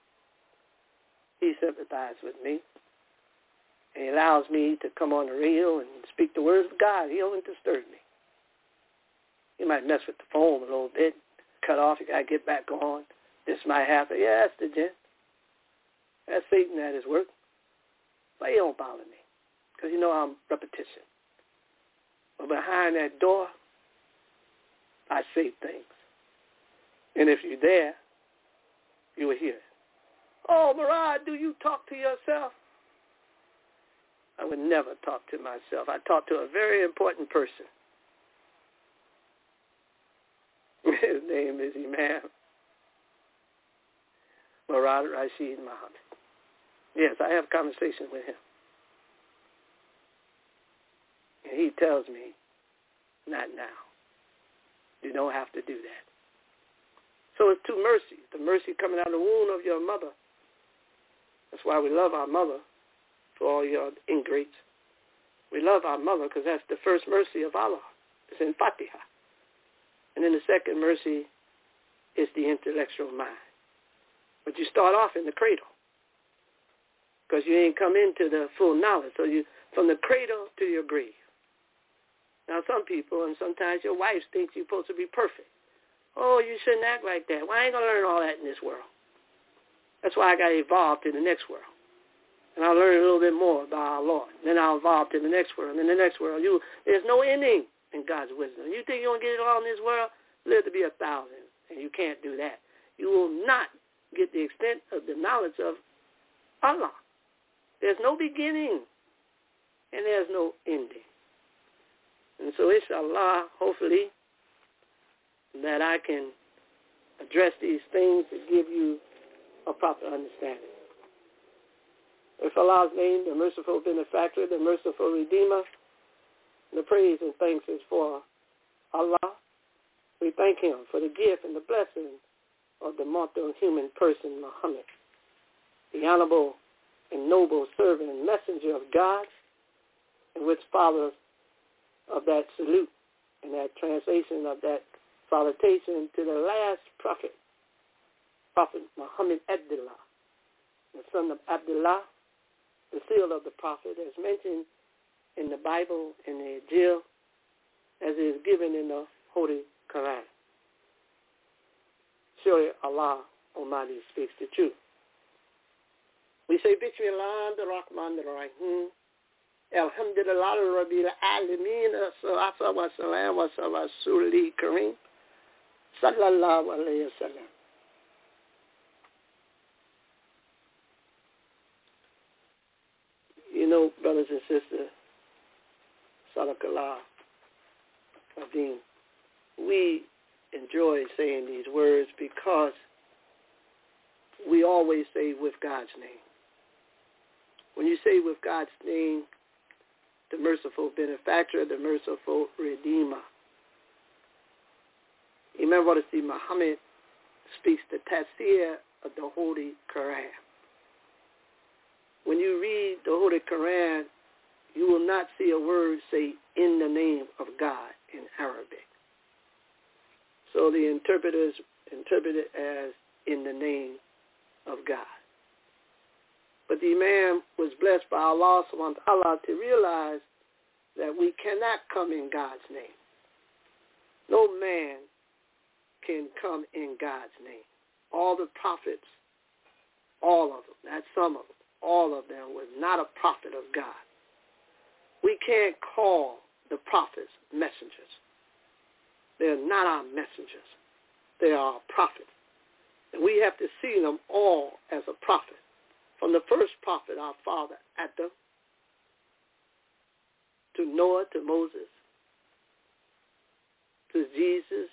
He sympathizes with me. And he allows me to come on the radio and speak the words of God. He don't disturb me. He might mess with the phone a little bit, cut off, you got to get back on. This might happen. Yeah, that's the jinn. That's Satan at his work. But he don't bother me because you know I'm repetition. But behind that door, I say things. And if you're there, you will hear it. Oh, Murad, do you talk to yourself? I would never talk to myself. I talk to a very important person. His name is Imam Murad Rashid Muhammad. Yes, I have conversations with him. And he tells me, not now. You don't have to do that. So it's two mercies. The mercy coming out of the womb of your mother. That's why we love our mother, for all your ingrates. We love our mother because that's the first mercy of Allah. It's in Fatiha. And then the second mercy is the intellectual mind. But you start off in the cradle because you ain't come into the full knowledge. So you from the cradle to your grave. Now some people, and sometimes your wife thinks you're supposed to be perfect. Oh, you shouldn't act like that. Well, I ain't going to learn all that in this world. That's why I got evolved to the next world. And I'll learn a little bit more about our Lord. Then I'll evolve to the next world. And in the next world, you there's no ending in God's wisdom. You think you're going to get it all in this world? Live to be a thousand. And you can't do that. You will not get the extent of the knowledge of Allah. There's no beginning. And there's no ending. And so, inshallah, hopefully, that I can address these things to give you a proper understanding. If Allah's name, the merciful benefactor, the merciful redeemer, the praise and thanks is for Allah. We thank him for the gift and the blessing of the mortal human person, Muhammad, the honorable and noble servant and messenger of God, and which follows of that salute and that translation of that salutation to the last prophet, Prophet Muhammad Abdullah, the son of Abdullah, the seal of the prophet, as mentioned in the Bible, in the Injil, as is given in the Holy Quran. Surely Allah Almighty speaks the truth. We say, Bismillah ar-Rahman ar-Rahim, Alhamdulillah Rabbil Alameen, Salatu wa salam wa Rasuli Kareem, Sallallahu alayhi wa sallam. You know, brothers and sisters, Salakallah, Adim, we enjoy saying these words because we always say with God's name. When you say with God's name, the merciful benefactor, the merciful redeemer. You remember to see Muhammad speaks the tafsir of the Holy Quran. When you read the Holy Quran, you will not see a word say in the name of God in Arabic. So the interpreters interpret it as in the name of God. But the Imam was blessed by Allah subhanahu wa ta'ala to realize that we cannot come in God's name. No man can come in God's name. All the prophets, all of them, not some of them, all of them was not a prophet of God. We can't call the prophets messengers. They're not our messengers. They are our prophets. And we have to see them all as a prophet. From the first prophet, our father, Adam, to Noah, to Moses, to Jesus,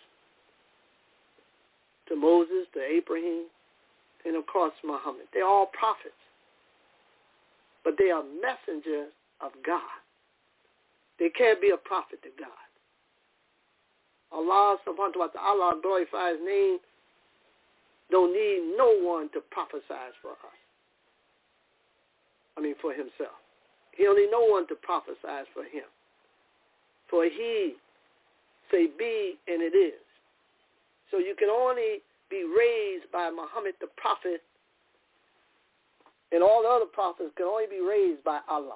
to Moses, to Abraham, and of course Muhammad. They're all prophets. But they are messengers of God. They can't be a prophet to God. Allah subhanahu wa ta'ala, glorify his name, don't need no one to prophesy for us. I mean, for himself. He only need no one to prophesy for him. For he say be, and it is. So you can only be raised by Muhammad the prophet, and all the other prophets can only be raised by Allah.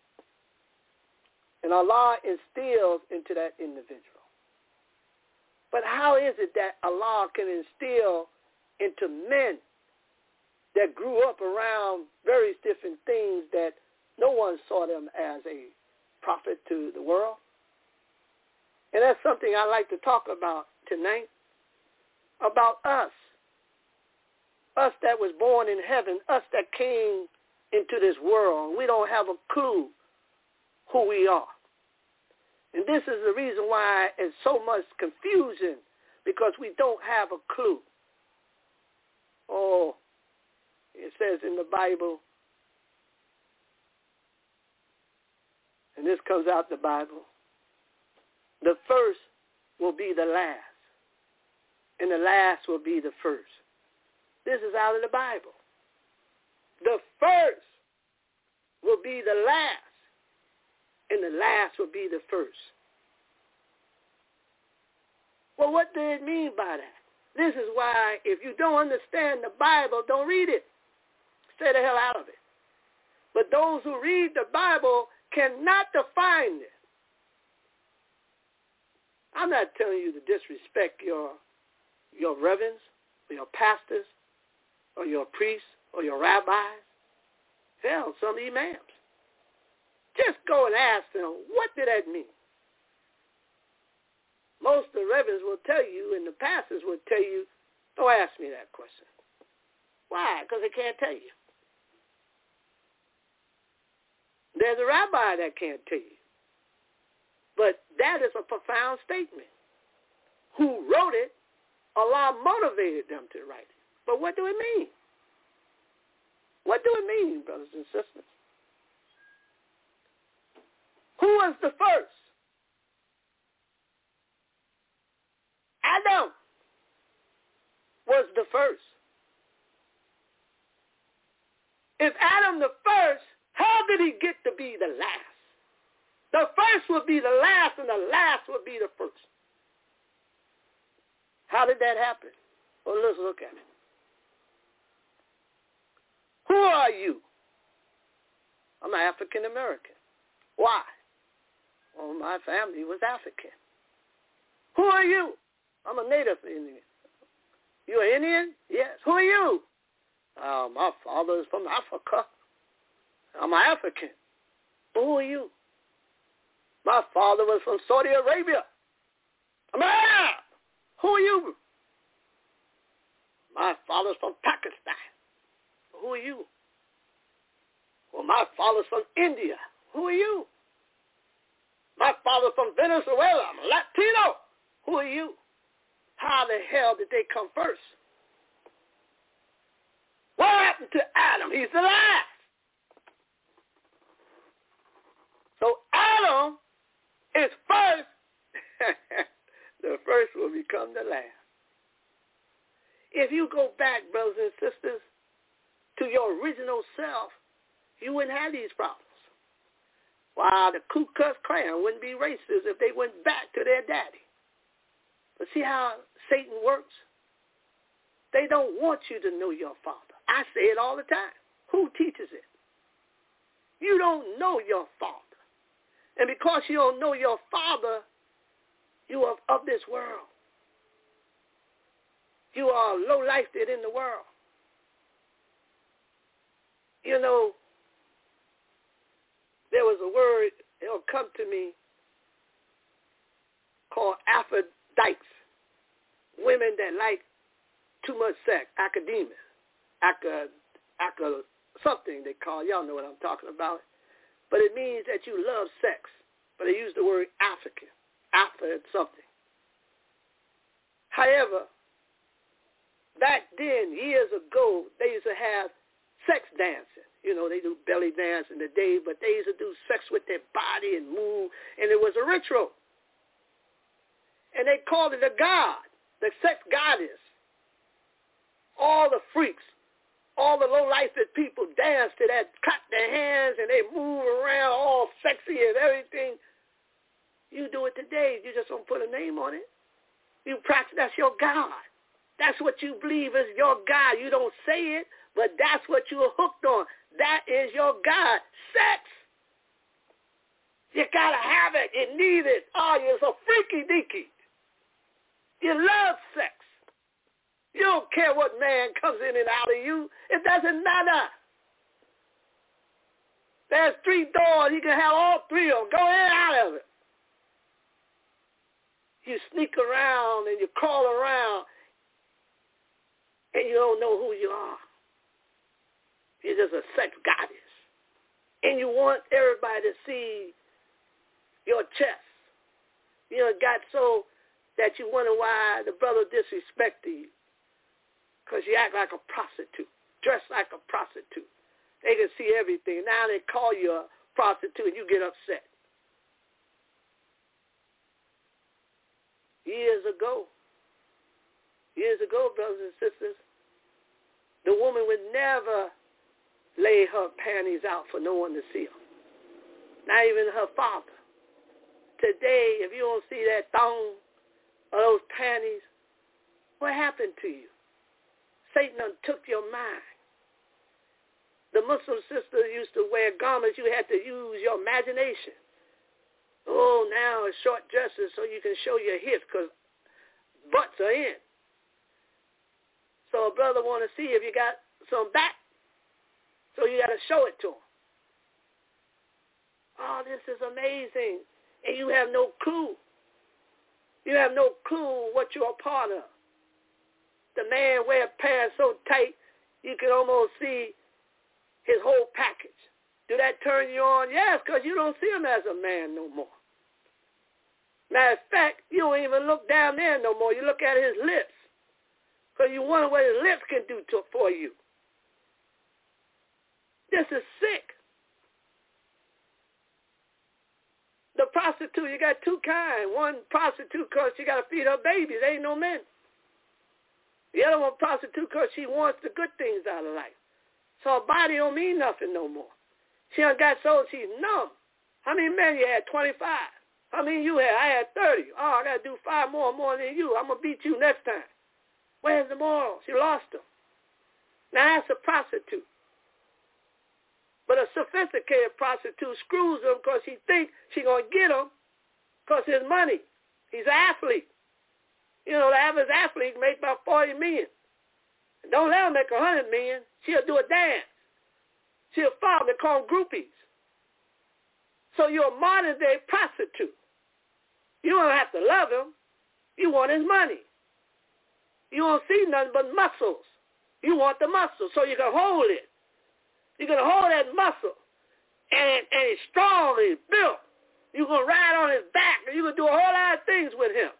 And Allah instills into that individual. But how is it that Allah can instill into men that grew up around various different things that no one saw them as a prophet to the world? And that's something I like to talk about tonight, about us. Us that was born in heaven, us that came into this world. We don't have a clue who we are. And this is the reason why it's so much confusion, because we don't have a clue. Oh, it says in the Bible, and this comes out the Bible, the first will be the last, and the last will be the first. This is out of the Bible. The first will be the last, and the last will be the first. Well, what does it mean by that? This is why if you don't understand the Bible, don't read it. Stay the hell out of it. But those who read the Bible cannot define it. I'm not telling you to disrespect your, your reverends or your pastors or your priests or your rabbis. Hell, some imams. Just go and ask them, what did that mean? Most of the reverends will tell you, and the pastors will tell you, don't ask me that question. Why? Because they can't tell you. There's a rabbi that can't tell you. But that is a profound statement. Who wrote it, Allah motivated them to write it. But what do it mean? What do it mean, brothers and sisters? Who was the first? Adam was the first. If Adam the first, how did he get to be the last? The first would be the last, and the last would be the first. How did that happen? Well, let's look at it. Who are you? I'm African American. Why? Well, my family was African. Who are you? I'm a native Indian. You an Indian? Yes. Who are you? Uh, my father is from Africa. I'm an African. But who are you? My father was from Saudi Arabia. I'm an Arab. Who are you? My father's from Pakistan. Who are you? Well, my father's from India. Who are you? My father's from Venezuela. I'm a Latino. Who are you? How the hell did they come first? What happened to Adam? He's the last. So Adam is first. The first will become the last. If you go back, brothers and sisters, to your original self, you wouldn't have these problems. Wow, the Ku Klux Klan wouldn't be racist if they went back to their daddy. But see how Satan works? They don't want you to know your father. I say it all the time. Who teaches it? You don't know your father. And because you don't know your father, you are of this world. You are low-lifed in the world. You know, there was a word, it'll come to me, called Aphrodites. Women that like too much sex, academia, acad, acad, something they call, y'all know what I'm talking about. But it means that you love sex. But they use the word African, Afro something. However, back then, years ago, they used to have sex dancing. You know, they do belly dance in the day, but they used to do sex with their body and move, and it was a ritual. And they called it a god, the sex goddess. All the freaks, all the low-lifed people dance to that, clap their hands, and they move around all sexy and everything. You do it today. You just don't put a name on it. You practice, that's your God. That's what you believe is your God. You don't say it, but that's what you're hooked on. That is your God. Sex. You got to have it. You need it. Oh, you're so freaky-deaky. You love sex. You don't care what man comes in and out of you. It doesn't matter. There's three doors. You can have all three of them. Go in and out of it. You sneak around and you crawl around and you don't know who you are. You're just a sex goddess. And you want everybody to see your chest. You know, it got so that you wonder why the brother disrespected you. Because you act like a prostitute, dress like a prostitute. They can see everything. Now they call you a prostitute and you get upset. Years ago, years ago, brothers and sisters, the woman would never lay her panties out for no one to see them. Not even her father. Today, if you don't see that thong or those panties, what happened to you? Satan done took your mind. The Muslim sister used to wear garments. You had to use your imagination. Oh, now it's short dresses so you can show your hips because butts are in. So a brother want to see if you got some back. So you got to show it to him. Oh, this is amazing. And you have no clue. You have no clue what you're a part of. The man wear pants so tight you can almost see his whole package. Do that turn you on? Yes, because you don't see him as a man no more. Matter of fact, you don't even look down there no more. You look at his lips because you wonder what his lips can do to, for you. This is sick. The prostitute, you got two kinds. One prostitute because she got to feed her babies. There ain't no men. The other one prostitute because she wants the good things out of life. So her body don't mean nothing no more. She done got so she's numb. How many men you had? twenty-five. How many you had? I had thirty. Oh, I got to do five more more than you. I'm going to beat you next time. Where's the moral? She lost them. Now that's a prostitute. But a sophisticated prostitute screws him because she thinks she's going to get him because his money. He's an athlete. You know, the average athlete make about forty million dollars. Don't let him make one hundred million dollars. She'll do a dance. She'll follow. They call them groupies. So you're a modern-day prostitute. You don't have to love him. You want his money. You don't see nothing but muscles. You want the muscle so you can hold it. You're going to hold that muscle, and, and it's strong, and it's built. You're going to ride on his back, and you're going to do a whole lot of things with him.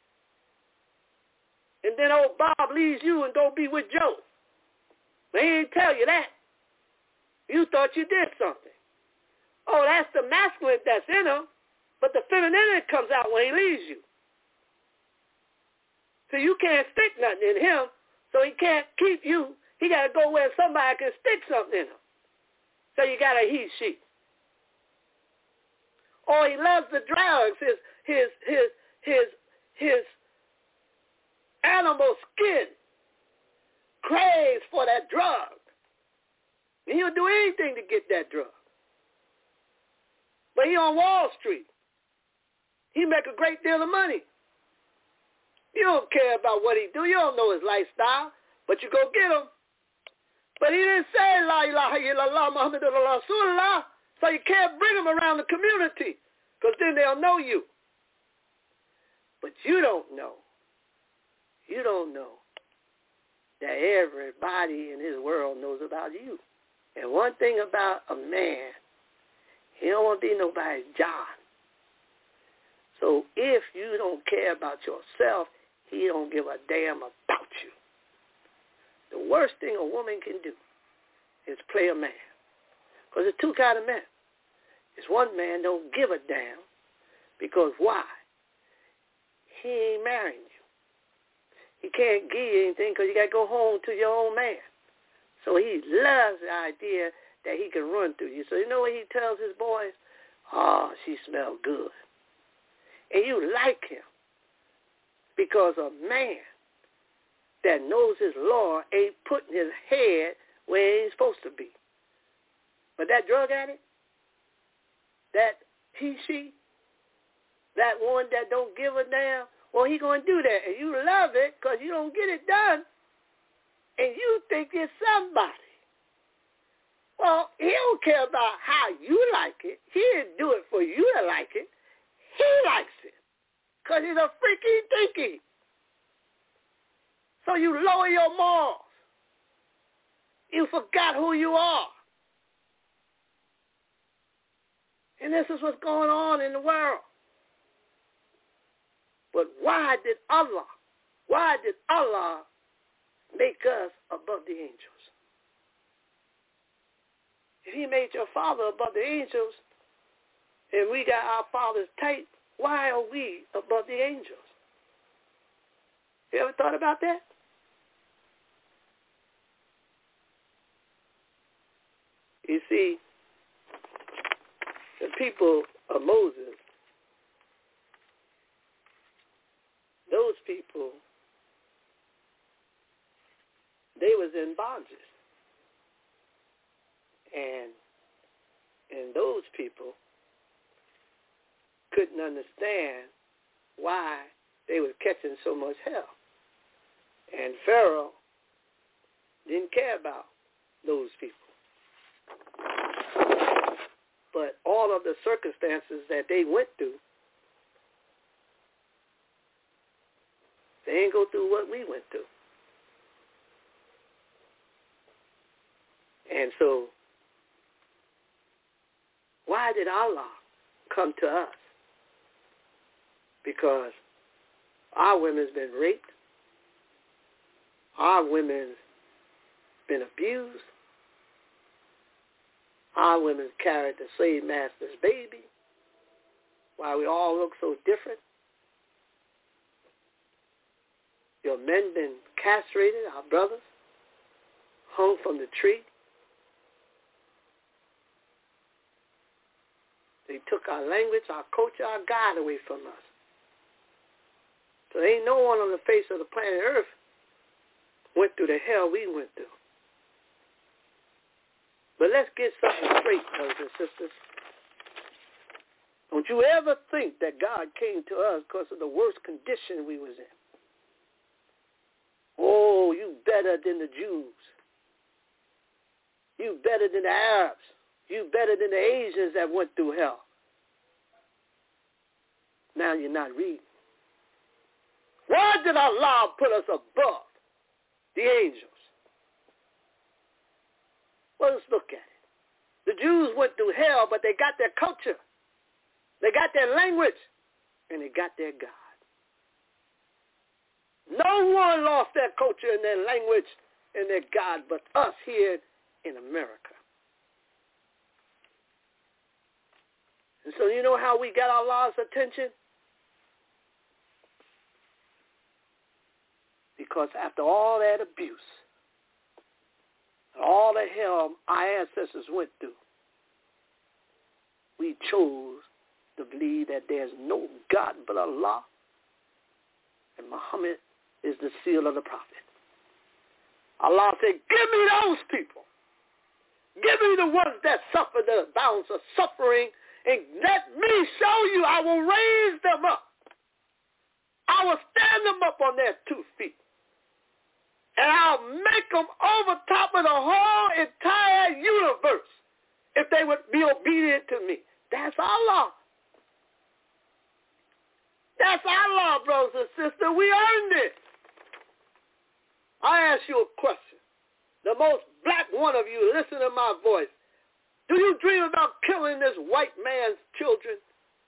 And then old Bob leaves you and go be with Joe. They ain't tell you that. You thought you did something. Oh, that's the masculine that's in him, but the femininity comes out when he leaves you. So you can't stick nothing in him, so he can't keep you. He got to go where somebody can stick something in him. So you got a he, she. Or he loves the drugs, his, his, his, his, his animal skin craves for that drug. And he'll do anything to get that drug. But he on Wall Street. He make a great deal of money. You don't care about what he do. You don't know his lifestyle, but you go get him. But he didn't say La ilaha illallah Muhammadur Rasulullah, so you can't bring him around the community because then they'll know you. But you don't know. You don't know that everybody in his world knows about you. And one thing about a man, he don't want to be nobody's John. So if you don't care about yourself, he don't give a damn about you. The worst thing a woman can do is play a man. Because there's two kinds of men. There's one man don't give a damn because why? He ain't marrying you. He can't give you anything because you got to go home to your own man. So he loves the idea that he can run through you. So you know what he tells his boys? Oh, she smells good. And you like him because a man that knows his law ain't putting his head where he ain't supposed to be. But that drug addict, that he, she, that one that don't give a damn, well, he going to do that. And you love it because you don't get it done. And you think you're somebody. Well, he don't care about how you like it. He didn't do it for you to like it. He likes it because he's a freaky dinky. So you lower your morals. You forgot who you are. And this is what's going on in the world. But why did Allah, why did Allah make us above the angels? If he made your father above the angels, and we got our father's type, why are we above the angels? You ever thought about that? You see, the people of Moses, those people, they was in bondage. And, and those people couldn't understand why they were catching so much hell. And Pharaoh didn't care about those people. But all of the circumstances that they went through, they didn't go through what we went through. And so, why did Allah come to us? Because our women's been raped. Our women's been abused. Our women carried the slave master's baby. Why we all look so different. Your men been castrated, our brothers, hung from the tree. They took our language, our culture, our God away from us. So there ain't no one on the face of the planet Earth went through the hell we went through. But let's get something straight, brothers and sisters. Don't you ever think that God came to us because of the worst condition we was in. Oh, you better than the Jews. You better than the Arabs. You better than the Asians that went through hell. Now you're not reading. Why did Allah put us above the angels? Well, let's look at it. The Jews went through hell, but they got their culture. They got their language. And they got their God. No one lost their culture and their language and their God but us here in America. And so you know how we got Allah's attention? Because after all that abuse, all the hell our ancestors went through, we chose to believe that there's no God but Allah, and Muhammad is the seal of the prophet. Allah said, give me those people. Give me the ones that suffer the bounds of suffering, and let me show you I will raise them up. I will stand them up on their two feet. And I'll make them over top of the whole entire universe if they would be obedient to me. That's Allah. That's Allah, brothers and sisters. We earned it. I ask you a question. The most black one of you, listen to my voice. Do you dream about killing this white man's children?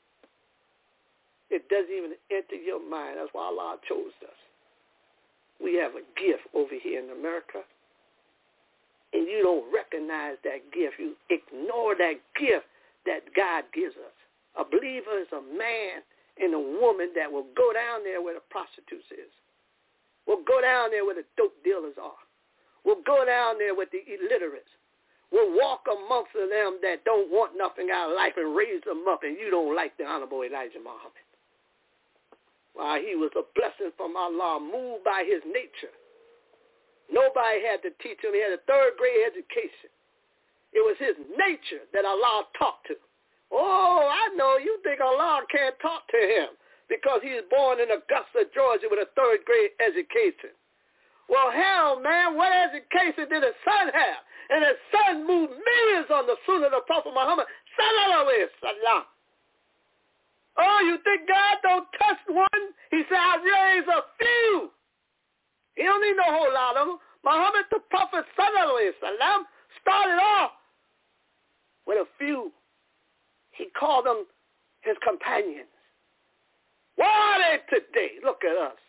It doesn't even enter your mind. That's why Allah chose us. We have a gift over here in America, and you don't recognize that gift. You ignore that gift that God gives us. A believer is a man and a woman that will go down there where the prostitutes is, will go down there where the dope dealers are, will go down there with the illiterates, will walk amongst them that don't want nothing out of life and raise them up, and you don't like the Honorable Elijah Muhammad. Why, he was a blessing from Allah, moved by his nature. Nobody had to teach him. He had a third grade education. It was his nature that Allah talked to. Oh, I know you think Allah can't talk to him because he was born in Augusta, Georgia with a third grade education. Well, hell, man, what education did his son have? And his son moved millions on the sunnah of the Prophet Muhammad, sallallahu alayhi wa sallam. Oh, you think God don't touch one? He said, I raise a few. He don't need no whole lot of them. Muhammad, the Prophet, sallallahu alayhi wa sallam, started off with a few. He called them his companions. Where are they today? Look at us.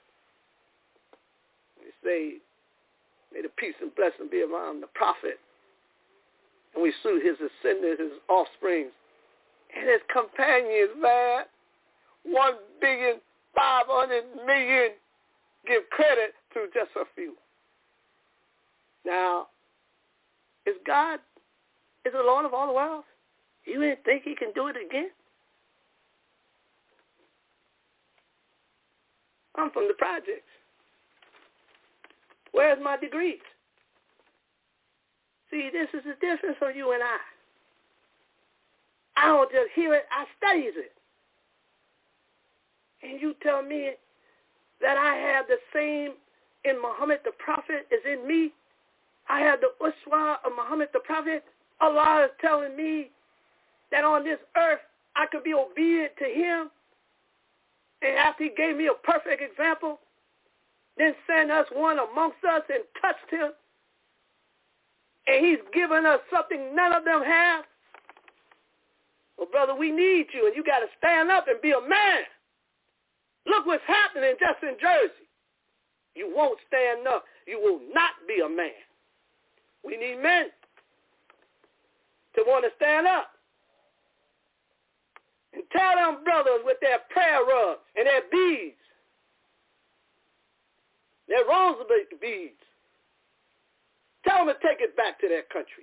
We say, may the peace and blessing be around the Prophet. And we salute his descendants, his offspring, and his companions, man. One billion, five hundred million give credit to just a few. Now, is God, is the Lord of all the world? You didn't think he can do it again? I'm from the projects. Where's my degrees? See, this is the difference from you and I. I don't just hear it, I study it. And you tell me that I have the same in Muhammad the Prophet as in me. I have the uswa of Muhammad the Prophet. Allah is telling me that on this earth I could be obedient to him. And after he gave me a perfect example, then sent us one amongst us and touched him. And he's given us something none of them have. Well, brother, we need you, and you got to stand up and be a man. Look what's happening just in Jersey. You won't stand up. You will not be a man. We need men to want to stand up and tell them brothers with their prayer rugs and their beads, their Roosevelt beads, tell them to take it back to their country.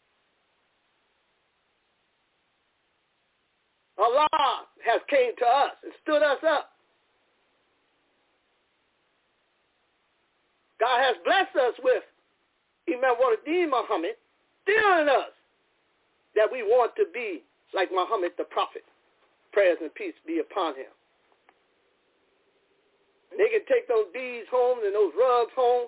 Allah has came to us and stood us up. God has blessed us with Imam Waladin Muhammad, telling us that we want to be like Muhammad the Prophet. Prayers and peace be upon him. And they can take those beads home and those rugs home.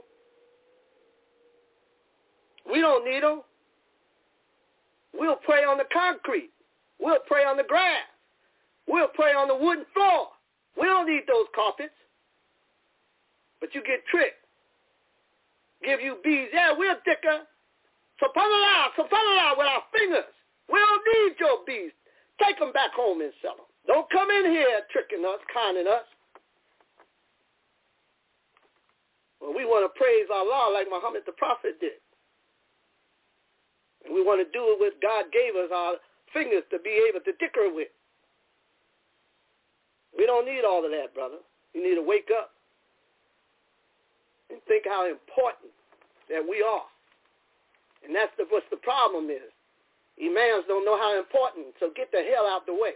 We don't need them. We'll pray on the concrete. We'll pray on the grass. We'll pray on the wooden floor. We don't need those carpets. But you get tricked. Give you beads. Yeah, we'll thicker. Subhanallah, subhanallah with our fingers. We don't need your beads. Take them back home and sell them. Don't come in here tricking us, conning us. Well, we want to praise Allah like Muhammad the Prophet did. And we want to do it with God gave us our fingers to be able to dicker with. We don't need all of that, brother. You need to wake up and think how important that we are. And that's the, what's the problem is. Imams don't know how important, so get the hell out the way.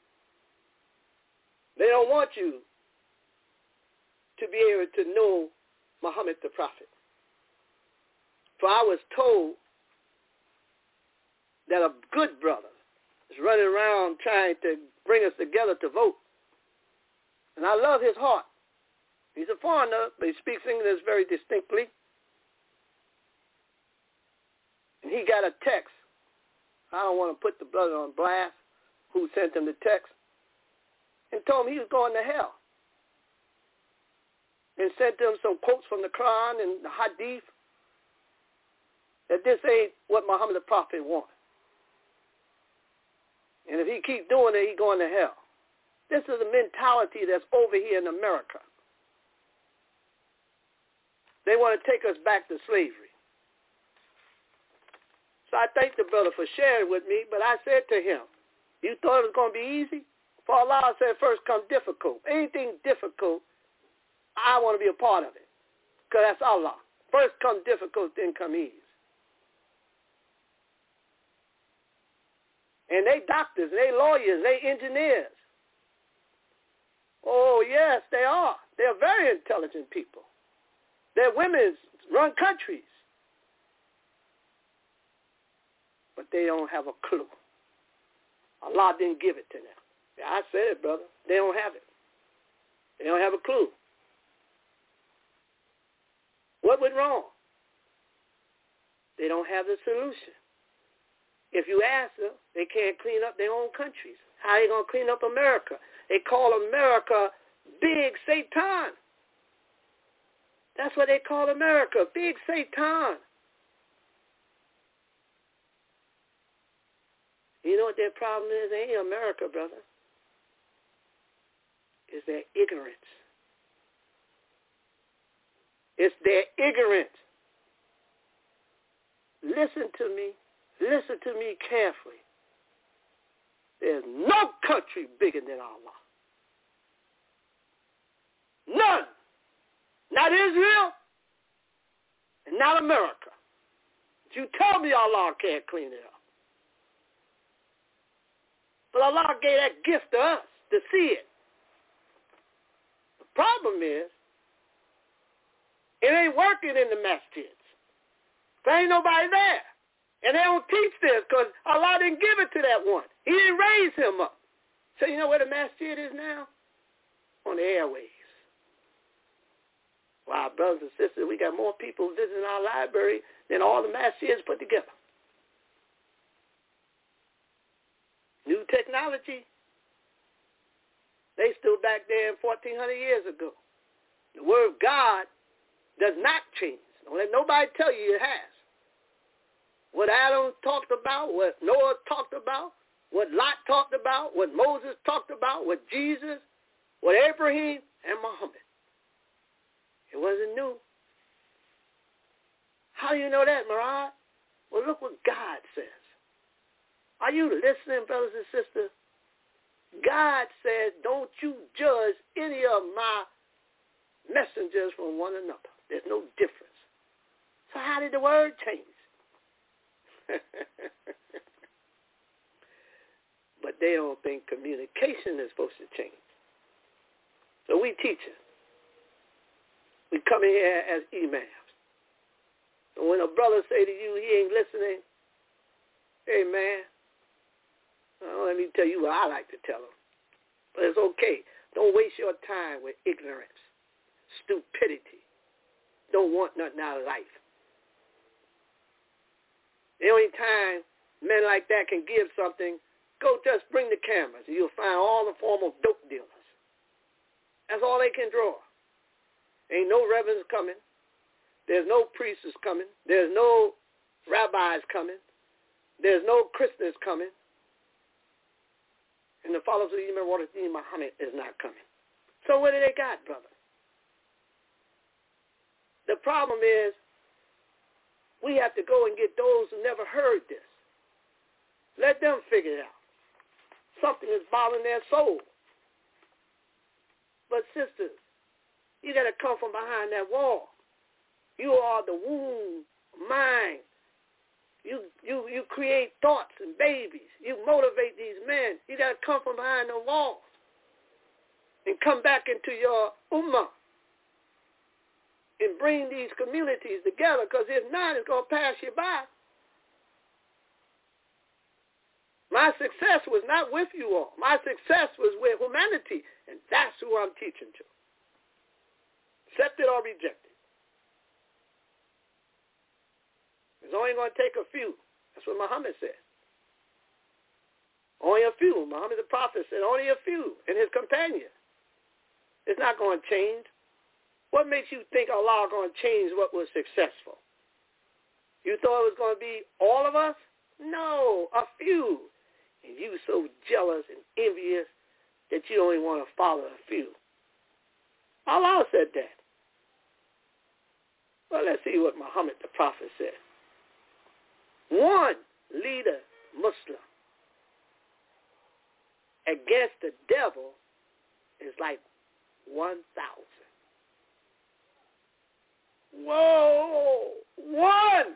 They don't want you to be able to know Muhammad the Prophet. For I was told that a good brother is running around trying to bring us together to vote. And I love his heart. He's a foreigner, but he speaks English very distinctly. And he got a text. I don't want to put the brother on blast who sent him the text, and told him he was going to hell. And sent him some quotes from the Quran and the Hadith that this ain't what Muhammad the Prophet wanted. And if he keep doing it, he's going to hell. This is a mentality that's over here in America. They want to take us back to slavery. So I thank the brother for sharing with me, but I said to him, you thought it was going to be easy? For Allah said first come difficult. Anything difficult, I want to be a part of it, because that's Allah. First come difficult, then come easy. And they doctors, they lawyers, they engineers. Oh, yes, they are. They are very intelligent people. Their women run countries. But they don't have a clue. Allah didn't give it to them. Yeah, I said it, brother. They don't have it. They don't have a clue. What went wrong? They don't have the solution. If you ask them, they can't clean up their own countries. How are they going to clean up America? They call America Big Satan. That's what they call America, Big Satan. You know what their problem is? They ain't America, brother. It's their ignorance. It's their ignorance. Listen to me. Listen to me carefully. There's no country bigger than Allah. None. Not Israel and not America. But you tell me Allah can't clean it up. But Allah gave that gift to us to see it. The problem is, it ain't working in the masjids. There ain't nobody there. And they don't teach this because Allah didn't give it to that one. He didn't raise him up. So you know where the masjid is now? On the airways. Wow, brothers and sisters, we got more people visiting our library than all the masjids put together. New technology. They still back there fourteen hundred years ago. The word of God does not change. Don't let nobody tell you it has. What Adam talked about, what Noah talked about, what Lot talked about, what Moses talked about, what Jesus, what Abraham, and Muhammad. It wasn't new. How do you know that, Murad? Well, look what God says. Are you listening, brothers and sisters? God says, don't you judge any of my messengers from one another. There's no difference. So how did the word change? But they don't think communication is supposed to change. So we teachers, we come in here as imams. And when a brother say to you he ain't listening, hey man, well, let me tell you what I like to tell him. But it's okay. Don't waste your time with ignorance, stupidity. Don't want nothing out of life. The only time men like that can give something, go just bring the cameras and you'll find all the former dope dealers. That's all they can draw. Ain't no reverends coming. There's no priests coming. There's no rabbis coming. There's no Christians coming. And the followers of Imam Waruddin Muhammad is not coming. So what do they got, brother? The problem is we have to go and get those who never heard this. Let them figure it out. Something is bothering their soul. But sisters, you got to come from behind that wall. You are the womb, mind. You, you, you create thoughts and babies. You motivate these men. You got to come from behind the walls and come back into your ummah and bring these communities together, because if not, it's going to pass you by. My success was not with you all. My success was with humanity, and that's who I'm teaching to. Accepted or rejected. It's only going to take a few. That's what Muhammad said. Only a few. Muhammad the Prophet said only a few, and his companion. It's not going to change. What makes you think Allah is going to change what was successful? You thought it was going to be all of us? No, a few. And you so jealous and envious that you only want to follow a few. Allah said that. Well, let's see what Muhammad the Prophet said. One leader, Muslim, against the devil is like one thousand. Whoa! One!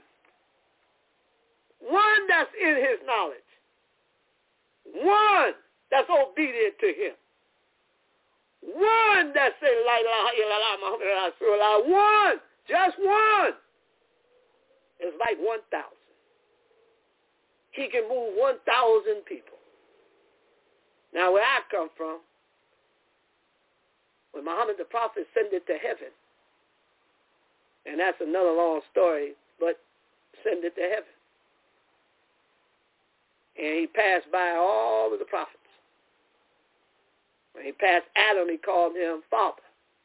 One that's in his knowledge. One that's obedient to him. One that says, La ilaha illallah Muhammad Rasulullah. One! Just one! It's like one thousand. He can move one thousand people. Now, where I come from, when Muhammad the Prophet ascended to heaven, and that's another long story, but ascended to heaven. And he passed by all of the prophets. When he passed Adam, he called him father.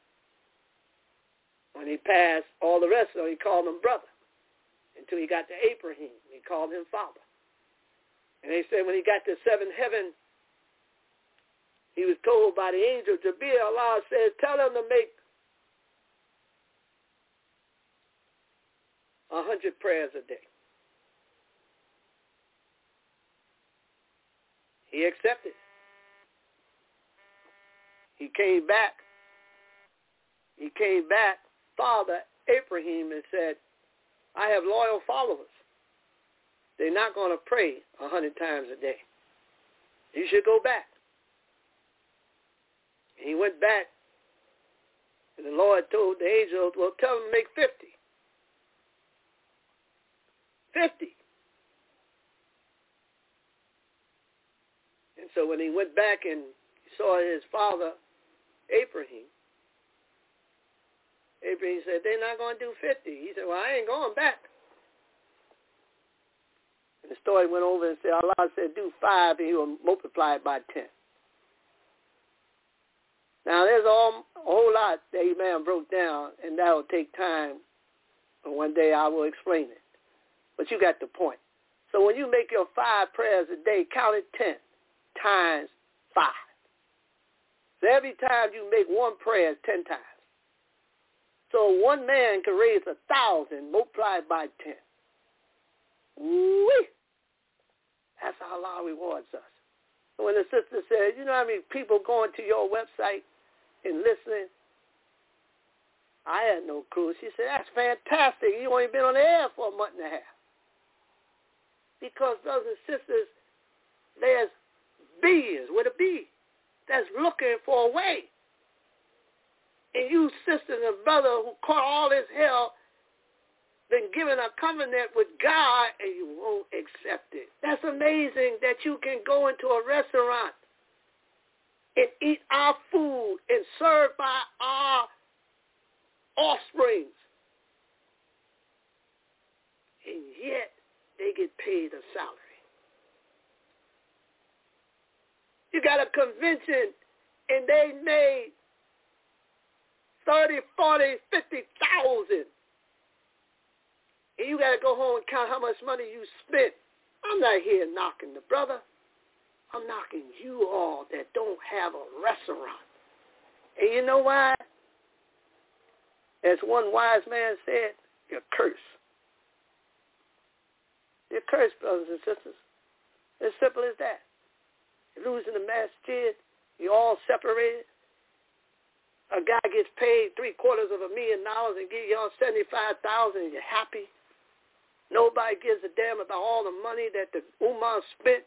When he passed all the rest of them, he called him brother. Until he got to Abraham, he called him father. And they said when he got to seventh heaven, he was told by the angel Jibril, Allah says, tell him to make a hundred prayers a day. He accepted. He came back. He came back, Father Abraham, and said, I have loyal followers. They're not going to pray a hundred times a day. You should go back. And he went back, and the Lord told the angel, well, tell him to make fifty. Fifty. And so when he went back and saw his father, Abraham, Abraham said, they're not going to do fifty. He said, well, I ain't going back. And the story went over and said, Allah said, do five, and he will multiply it by ten. Now, there's all, a whole lot that Imam broke down, and that will take time. And one day I will explain it. But you got the point. So when you make your five prayers a day, count it ten times five. So every time you make one prayer, it's ten times. So one man can raise a thousand multiplied by ten. Whee! That's how Allah rewards us. When the sister said, you know how many people going to your website and listening? I had no clue. She said, that's fantastic. You only been on the air for a month and a half. Because, brothers and sisters, there's bees with a B that's looking for a way. And you sisters and brother who caught all this hell, been given a covenant with God and you won't accept it. That's amazing that you can go into a restaurant and eat our food and served by our offsprings. And yet they get paid a salary. You got a convention and they made thirty, forty, fifty thousand. And you got to go home and count how much money you spent. I'm not here knocking the brother. I'm knocking you all that don't have a restaurant. And you know why? As one wise man said, you're cursed. You're cursed, brothers and sisters. As simple as that. You're losing the masjid. You're all separated. A guy gets paid three quarters of a million dollars and give y'all seventy-five thousand dollars and you're happy. Nobody gives a damn about all the money that the Ummah spent.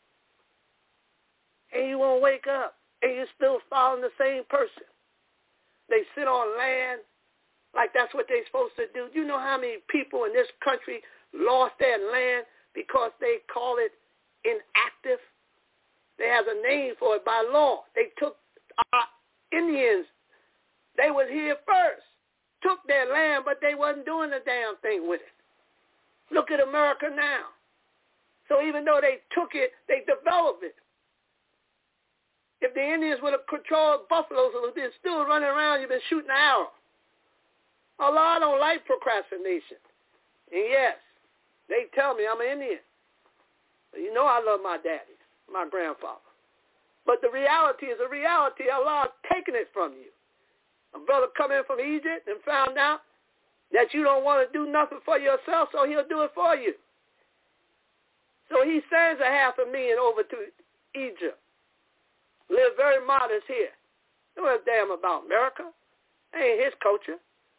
And you won't wake up. And you're still following the same person. They sit on land like that's what they're supposed to do. You know how many people in this country lost their land because they call it inactive? They have a name for it by law. They took our Indians. They was here first. Took their land, but they wasn't doing a damn thing with it. Look at America now. So even though they took it, they developed it. If the Indians would have controlled buffaloes, they've been still running around, you've been shooting an arrow. Allah don't like procrastination. And yes, they tell me I'm an Indian. But you know I love my daddy, my grandfather. But the reality is a reality. Allah is taking it from you. A brother come in from Egypt and found out that you don't want to do nothing for yourself, so he'll do it for you. So he sends a half a million over to Egypt. Live very modest here. Don't give a damn about America. That ain't his culture.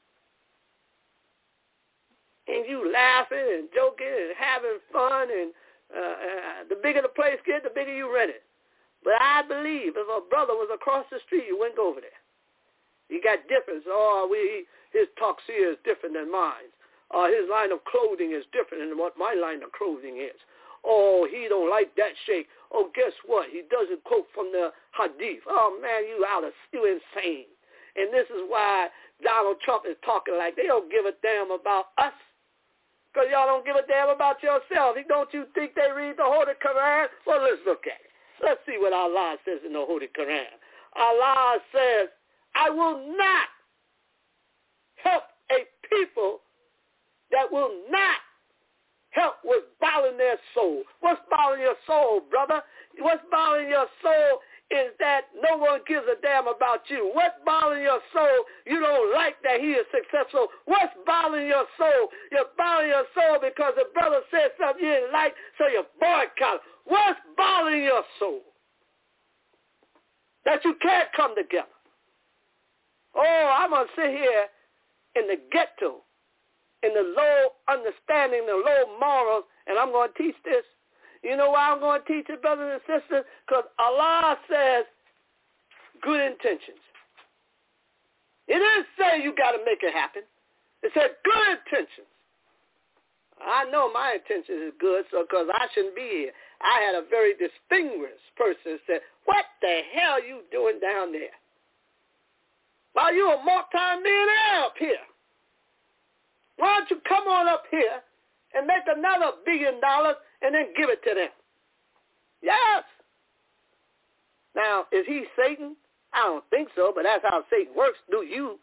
And you laughing and joking and having fun, and uh, uh, the bigger the place gets, the bigger you rent it. But I believe if a brother was across the street, you wouldn't go over there. You got difference. Oh, we his tuxedo is different than mine. Uh, his line of clothing is different than what my line of clothing is. Oh, he don't like that shake. Oh, guess what? He doesn't quote from the hadith. Oh, man, you out of, you insane. And this is why Donald Trump is talking like they don't give a damn about us. Because y'all don't give a damn about yourself. Don't you think they read the Holy Quran? Well, let's look at it. Let's see what Allah says in the Holy Quran. Allah says, I will not help a people that will not help with bottling their soul. What's bottling your soul, brother? What's bottling your soul is that no one gives a damn about you. What's bothering your soul? You don't like that he is successful. What's bothering your soul? You're bothering your soul because the brother said something you didn't like, so you boycott. What's bothering your soul? That you can't come together. Oh, I'm going to sit here in the ghetto, in the low understanding, the low morals, and I'm going to teach this. You know why I'm going to teach it, brothers and sisters? Because Allah says good intentions. It didn't say you got to make it happen. It said good intentions. I know my intentions is good, so because I shouldn't be here. I had a very distinguished person say, what the hell are you doing down there? Well, you're a multi-millionaire up here. Why don't you come on up here and make another billion dollars and then give it to them? Yes. Now, is he Satan? I don't think so, but that's how Satan works. Do you?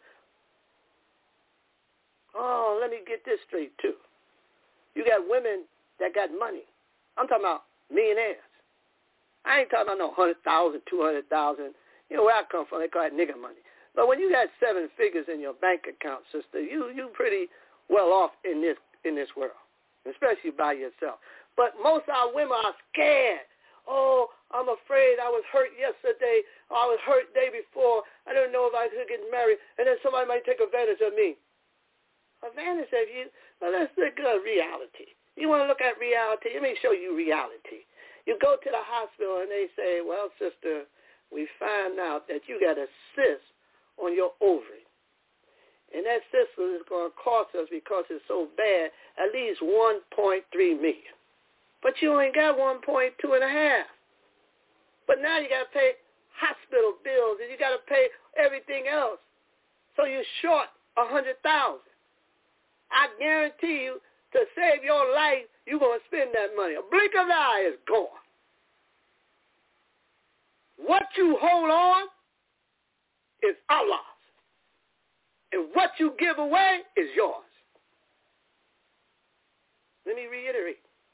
Oh, let me get this straight, too. You got women that got money. I'm talking about millionaires. I ain't talking about no one hundred thousand dollars, two hundred thousand dollars. You know where I come from, they call it nigger money. But when you got seven figures in your bank account, sister, you you pretty well off in this in this world. especially by yourself. But most of our women are scared. Oh, I'm afraid I was hurt yesterday, or I was hurt the day before. I don't know if I could get married, and then somebody might take advantage of me. Advantage of you? Well, let's look at reality. You want to look at reality? Let me show you reality. You go to the hospital, and they say, well, sister, we find out that you got a cyst on your ovary. And that cyst is going to cost us, because it's so bad, at least one point three million dollars. But you ain't got one point two and a half. But now you got to pay hospital bills, and you got to pay everything else. So you're short a hundred thousand. I guarantee you, to save your life, you're going to spend that money. A blink of an eye is gone. What you hold on is Allah's. And what you give away is yours. Let me reiterate.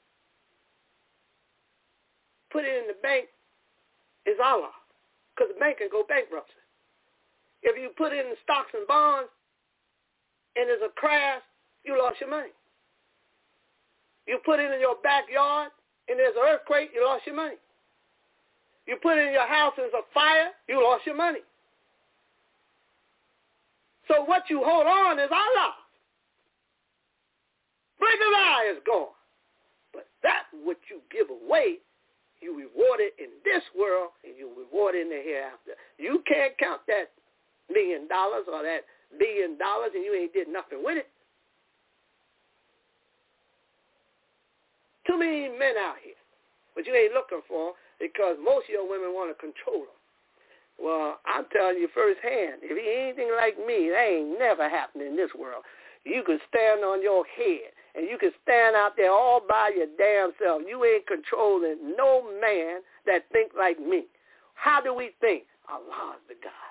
Put it in the bank is Allah, because the bank can go bankrupt. If you put it in the stocks and bonds and there's a crash, you lost your money. You put it in your backyard and there's an earthquake, you lost your money. You put it in your house and there's a fire, you lost your money. So what you hold on is Allah. Blink of an eye is gone. But that what you give away, you reward it in this world, and you reward it in the hereafter. You can't count that million dollars or that billion dollars, and you ain't did nothing with it. Too many men out here, but you ain't looking for them, because most of your women want to control them. Well, I'm telling you firsthand, if he ain't anything like me, that ain't never happened in this world. You can stand on your head, and you can stand out there all by your damn self. You ain't controlling no man that think like me. How do we think? Allah's the God.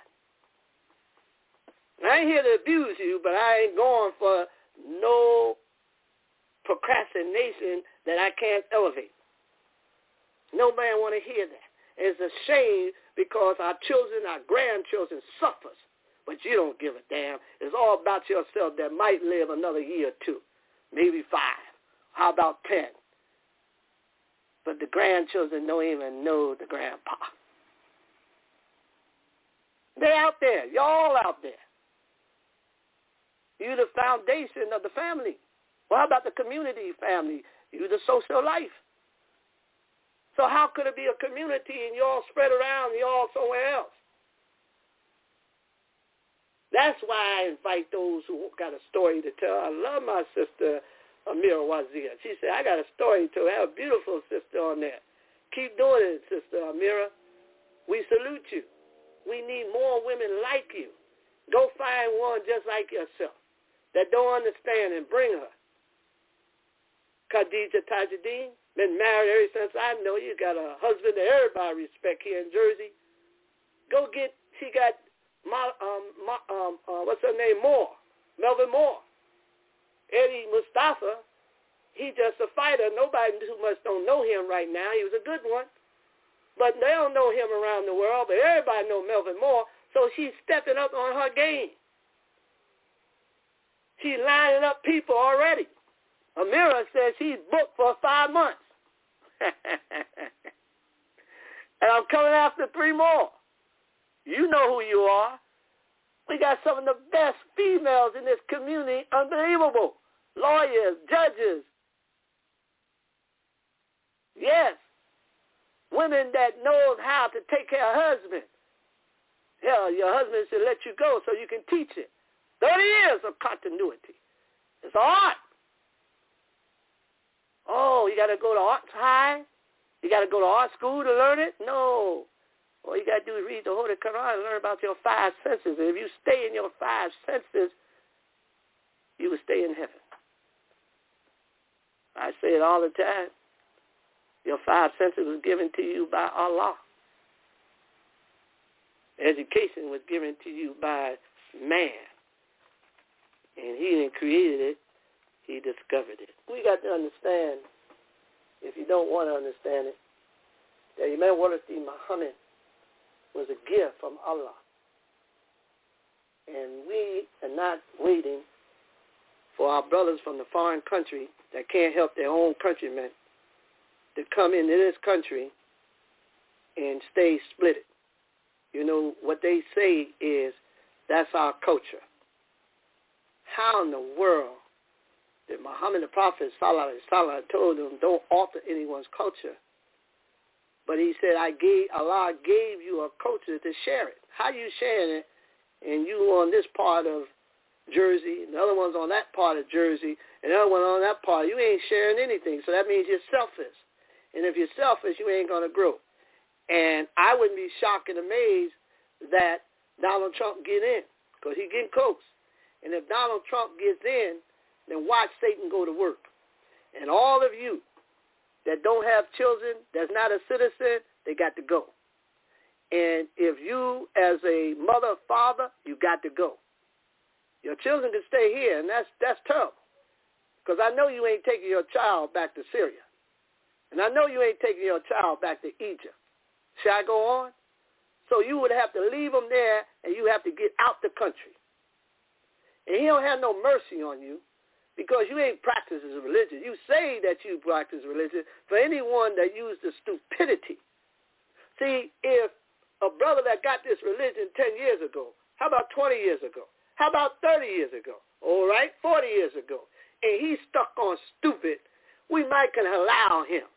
I ain't here to abuse you, but I ain't going for no procrastination that I can't elevate. No man want to hear that. It's a shame, because our children, our grandchildren suffers, but you don't give a damn. It's all about yourself that might live another year or two, maybe five. How about ten? But the grandchildren don't even know the grandpa. They're out there. Y'all out there. You're the foundation of the family. Well, how about the community family? You're the social life. So how could it be a community and you all spread around and you all somewhere else? That's why I invite those who got a story to tell. I love my sister, Amira Wazir. She said, I got a story to have a beautiful sister on there. Keep doing it, Sister Amira. We salute you. We need more women like you. Go find one just like yourself that don't understand, and bring her. Khadija Tajuddin, been married ever since I know you. Got a husband that everybody respect here in Jersey. Go get, she got, my, um, my, um, uh, what's her name, Moore, Melvin Moore. Eddie Mustafa, he just a fighter. Nobody too much don't know him right now. He was a good one. But they don't know him around the world, but everybody know Melvin Moore, so she's stepping up on her game. She's lining up people already. Amira says she's booked for five months. And I'm coming after three more. You know who you are. We got some of the best females in this community. Unbelievable. Lawyers, judges. Yes. Women that knows how to take care of husband. Hell, your husband should let you go so you can teach it. thirty years of continuity. It's art. Oh, you got to go to art high? You got to go to art school to learn it? No. All you got to do is read the Holy Quran and learn about your five senses. And if you stay in your five senses, you will stay in heaven. I say it all the time. Your five senses was given to you by Allah. Education was given to you by man. And he didn't create it. He discovered it. We got to understand, if you don't want to understand it, that Imam Wallace Muhammad was a gift from Allah. And we are not waiting for our brothers from the foreign country that can't help their own countrymen to come into this country and stay split. You know, what they say is that's our culture. How in the world did Muhammad the Prophet Sallallahu Alaihi Wasallam told them don't alter anyone's culture? But he said, I gave, Allah gave you a culture to share it. How you sharing it? And you on this part of Jersey, and the other one's on that part of Jersey, and the other one on that part. You ain't sharing anything. So that means you're selfish. And if you're selfish, you ain't going to grow. And I wouldn't be shocked and amazed that Donald Trump get in, because he's getting close. And if Donald Trump gets in, then watch Satan go to work. And all of you that don't have children, that's not a citizen, they got to go. And if you, as a mother, father, you got to go. Your children can stay here, and that's that's tough. Because I know you ain't taking your child back to Syria. And I know you ain't taking your child back to Egypt. Shall I go on? So you would have to leave them there, and you have to get out the country. And he don't have no mercy on you because you ain't practicing religion. You say that you practice religion for anyone that used the stupidity. See, if a brother that got this religion ten years ago, how about twenty years ago? How about thirty years ago? All right, forty years ago. And he's stuck on stupid, we might can allow him.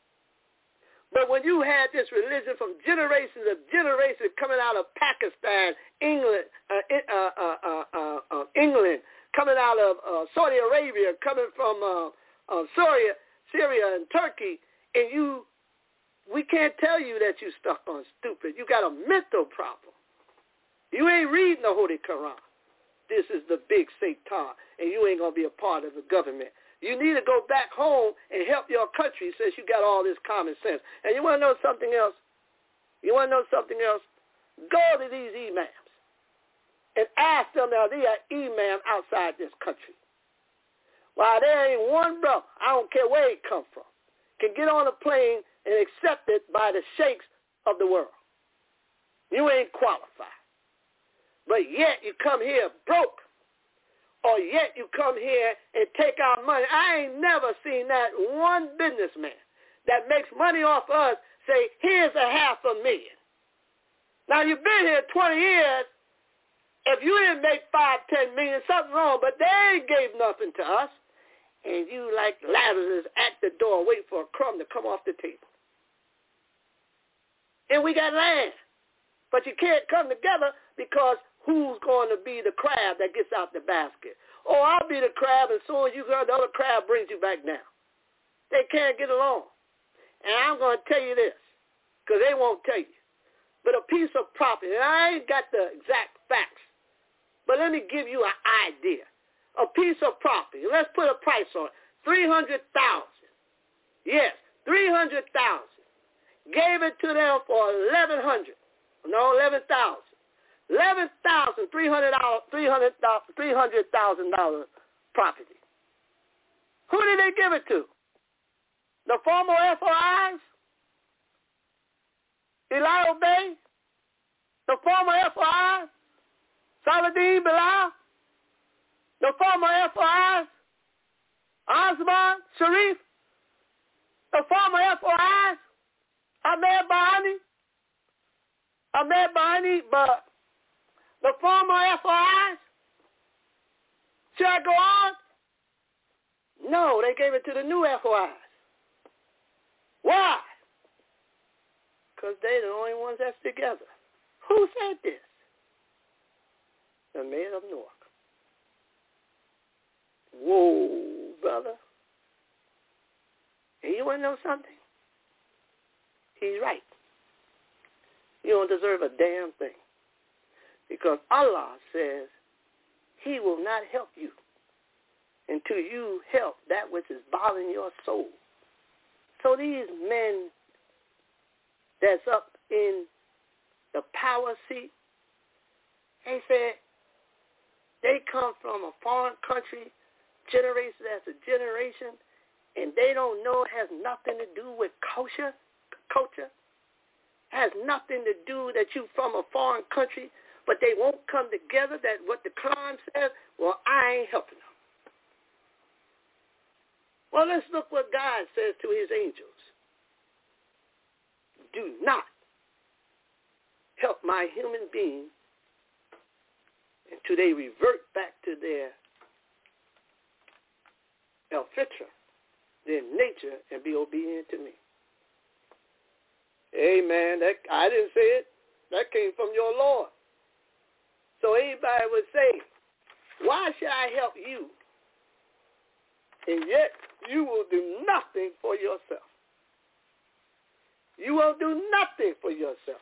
But when you had this religion from generations of generations coming out of Pakistan, England, uh, uh, uh, uh, uh, uh, England, coming out of uh, Saudi Arabia, coming from uh, uh, Syria, Syria and Turkey, and you, we can't tell you that you stuck on stupid. You got a mental problem. You ain't reading the Holy Quran. This is the big Satan, and you ain't going to be a part of the government. You need to go back home and help your country since you got all this common sense. And you want to know something else? You want to know something else? Go to these imams and ask them, now they are imam outside this country. While there ain't one brother, I don't care where he come from, can get on a plane and accept it by the sheikhs of the world. You ain't qualified. But yet you come here broke. Or yet you come here and take our money. I ain't never seen that one businessman that makes money off us say, here's a half a million. Now, you've been here twenty years. If you didn't make five, ten million, something wrong, but they ain't gave nothing to us. And you, like Lazarus, at the door waiting for a crumb to come off the table. And we got land. But you can't come together because who's going to be the crab that gets out the basket? Oh, I'll be the crab, and soon as you go, the other crab brings you back down. They can't get along. And I'm going to tell you this, because they won't tell you. But a piece of property, and I ain't got the exact facts, but let me give you an idea. A piece of property, let's put a price on it, three hundred thousand dollars. Yes, three hundred thousand dollars. Gave it to them for eleven hundred dollars. No, eleven thousand dollars. Eleven thousand three hundred dollars, three hundred thousand, three hundred thousand dollar property. Who did they give it to? The former F O Is? Eli Obey? The former F O Is? Saladin Bilal? The former F O Is? Osman Sharif? The former F O Is? Ahmed Bahani? Ahmed Bahani, but the former F O Is? Should I go on? No, they gave it to the new F O Is. Why? Because they're the only ones that's together. Who said this? The mayor of Newark. Whoa, brother. And you want to know something? He's right. You don't deserve a damn thing. Because Allah says he will not help you until you help that which is bothering your soul. So these men that's up in the power seat, they said they come from a foreign country, generation after generation, and they don't know it has nothing to do with culture, culture. Has nothing to do that you from a foreign country, but they won't come together, that what the Quran says, well, I ain't helping them. Well, let's look what God says to his angels. Do not help my human being until they revert back to their el fitra, their nature, and be obedient to me. Amen. That, I didn't say it. That came from your Lord. So anybody would say, why should I help you? And yet you will do nothing for yourself. You will do nothing for yourself.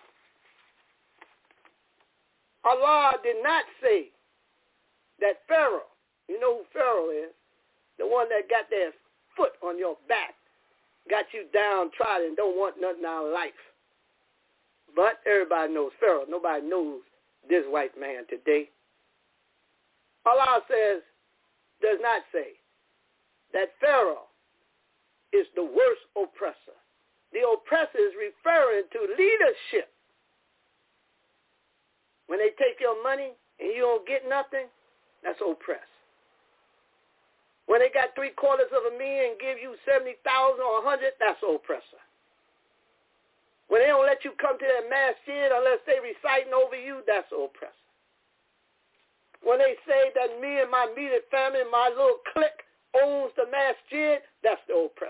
Allah did not say that Pharaoh, you know who Pharaoh is, the one that got their foot on your back, got you downtrodden, don't want nothing out of life. But everybody knows Pharaoh. Nobody knows this white man today. Allah says, does not say that Pharaoh is the worst oppressor. The oppressor is referring to leadership. When they take your money and you don't get nothing, that's oppress. When they got three quarters of a million and give you seventy thousand or a hundred, that's oppressor. When they don't let you come to their masjid unless they reciting over you, that's oppressor. When they say that me and my immediate family, my little clique owns the masjid, that's the oppressor.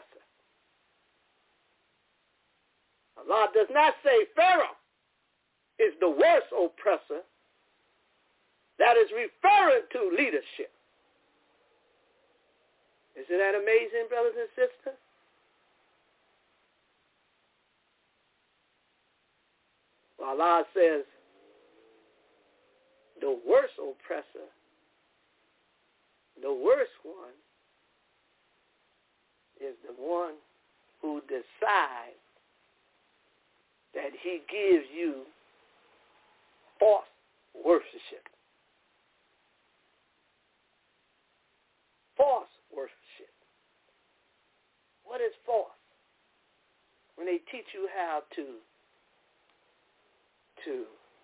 Allah does not say Pharaoh is the worst oppressor. That is referring to leadership. Isn't that amazing, brothers and sisters? Well, Allah says the worst oppressor, the worst one, is the one who decides that he gives you false worship. False worship. What is false? When they teach you how to to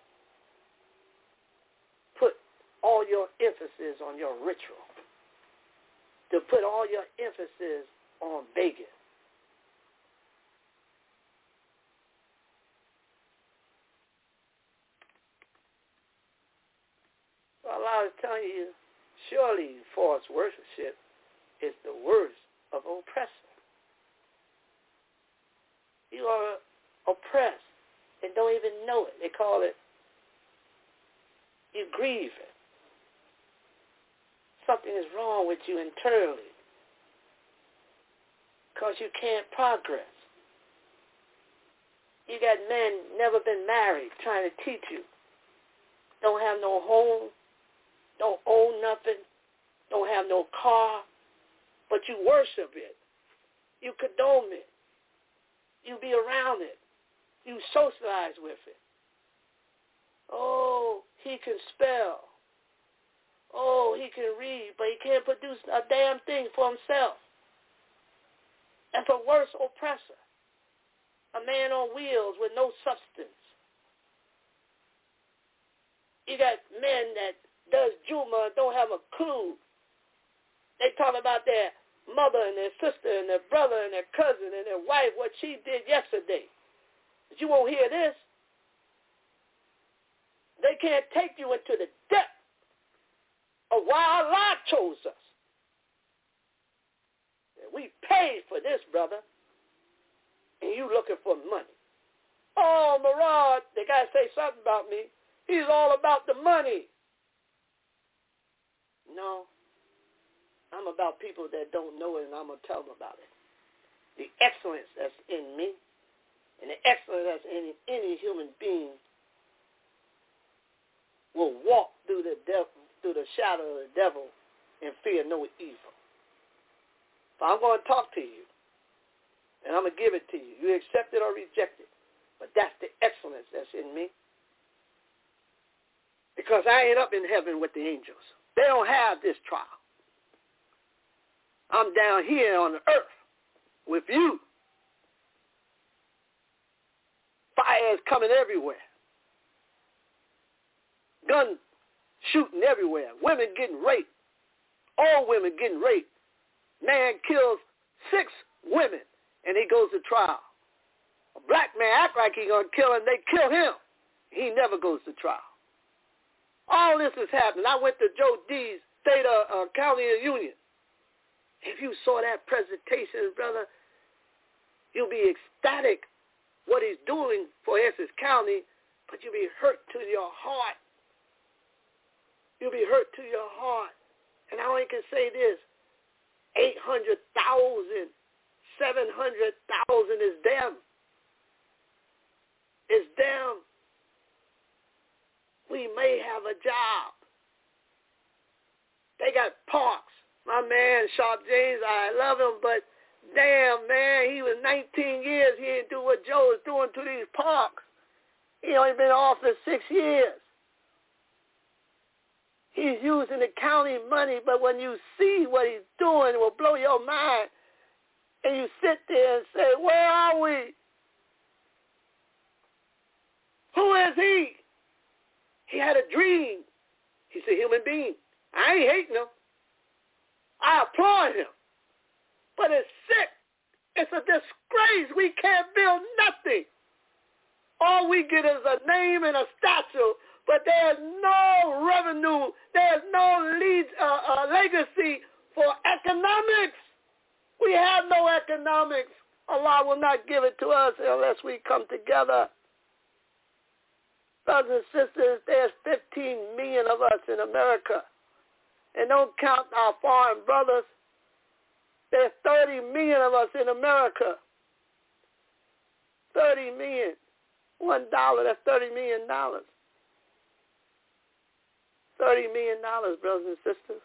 put all your emphasis on your ritual, to put all your emphasis on begging. So Allah is telling you, surely false worship is the worst of oppressor. You are oppressed and don't even know it. They call it, you grieve it. Something is wrong with you internally because you can't progress. You got men never been married trying to teach you. Don't have no home, don't own nothing, don't have no car, but you worship it. You condone it. You be around it. You socialize with it. Oh, he can spell. Oh, he can read, but he can't produce a damn thing for himself. That's a worse oppressor. A man on wheels with no substance. You got men that does Juma and don't have a clue. They talk about their mother and their sister and their brother and their cousin and their wife, what she did yesterday. But you won't hear this. They can't take you into the depth of why Allah chose us. We paid for this, brother, and you looking for money. Oh, Murad, they got to say something about me. He's all about the money. No, I'm about people that don't know it, and I'm going to tell them about it. The excellence that's in me and the excellence that's in any human being will walk through the devil, through the shadow of the devil and fear no evil. So I'm going to talk to you, and I'm going to give it to you. You accept it or reject it, but that's the excellence that's in me. Because I ain't up in heaven with the angels. They don't have this trial. I'm down here on the earth with you. Fire is coming everywhere. Gun shooting everywhere. Women getting raped. All women getting raped. Man kills six women, and he goes to trial. A black man act like he's going to kill him, they kill him. He never goes to trial. All this is happening. I went to Joe D's State of uh, County of Union. If you saw that presentation, brother, you'll be ecstatic what he's doing for Essex County, but you'll be hurt to your heart. You'll be hurt to your heart. And I only can say this, eight hundred thousand, seven hundred thousand is them. It's them. We may have a job. They got parks. My man, Sharp James, I love him, but damn, man, he was nineteen years. He didn't do what Joe is doing to these parks. He only been in office six years. He's using the county money, but when you see what he's doing, it will blow your mind. And you sit there and say, where are we? Who is he? He had a dream. He's a human being. I ain't hating him. I applaud him. But it's sick. It's a disgrace. We can't build nothing. All we get is a name and a statue, but there's no revenue. There's no lead, uh, uh, legacy for economics. We have no economics. Allah will not give it to us unless we come together. Brothers and sisters, there's fifteen million of us in America. And don't count our foreign brothers. There's thirty million of us in America. thirty million. One dollar, that's thirty million dollars. thirty million dollars, brothers and sisters.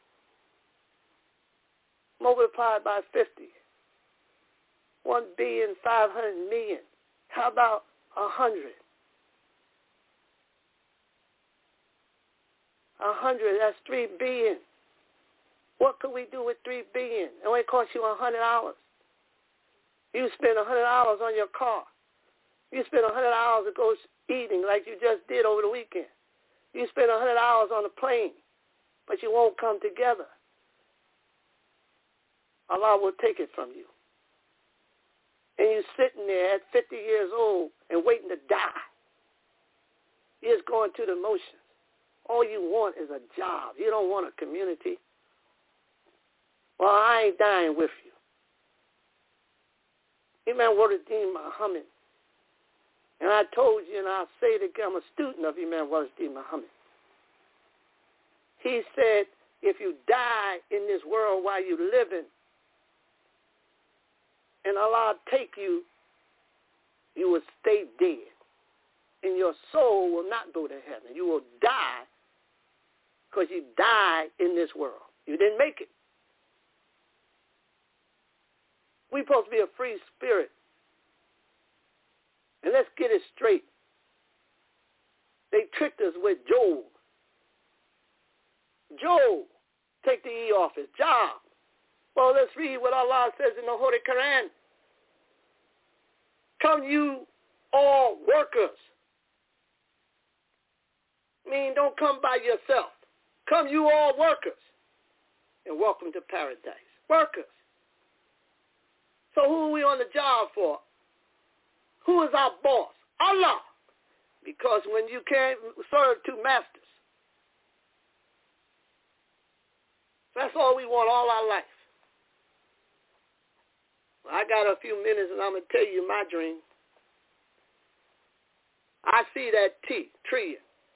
Multiplied by fifty. One billion, five hundred million. How about a hundred? A hundred, that's three billion. What could we do with three billion? It only cost you a hundred dollars. You spend a hundred dollars on your car. You spend a hundred dollars to go eating like you just did over the weekend. You spend a hundred dollars on a plane, but you won't come together. Allah will take it from you. And you're sitting there at fifty years old and waiting to die. You're just going through the motions. All you want is a job. You don't want a community. Well, I ain't dying with you. Imam Wallace-Din Muhammad. And I told you, and I'll say it again, I'm a student of Imam Wallace-Din Muhammad. He said, if you die in this world while you're living, and Allah take you, you will stay dead. And your soul will not go to heaven. You will die because you died in this world. You didn't make it. We're supposed to be a free spirit. And let's get it straight. They tricked us with Job. Job, take the E off his job. Well, let's read what Allah says in the Holy Quran. Come you all workers. I mean, don't come by yourself. Come you all workers. And welcome to paradise. Workers. So who are we on the job for? Who is our boss? Allah. Because when you can't serve two masters, that's all we want all our life. Well, I got a few minutes and I'm going to tell you my dream. I see that T, tree,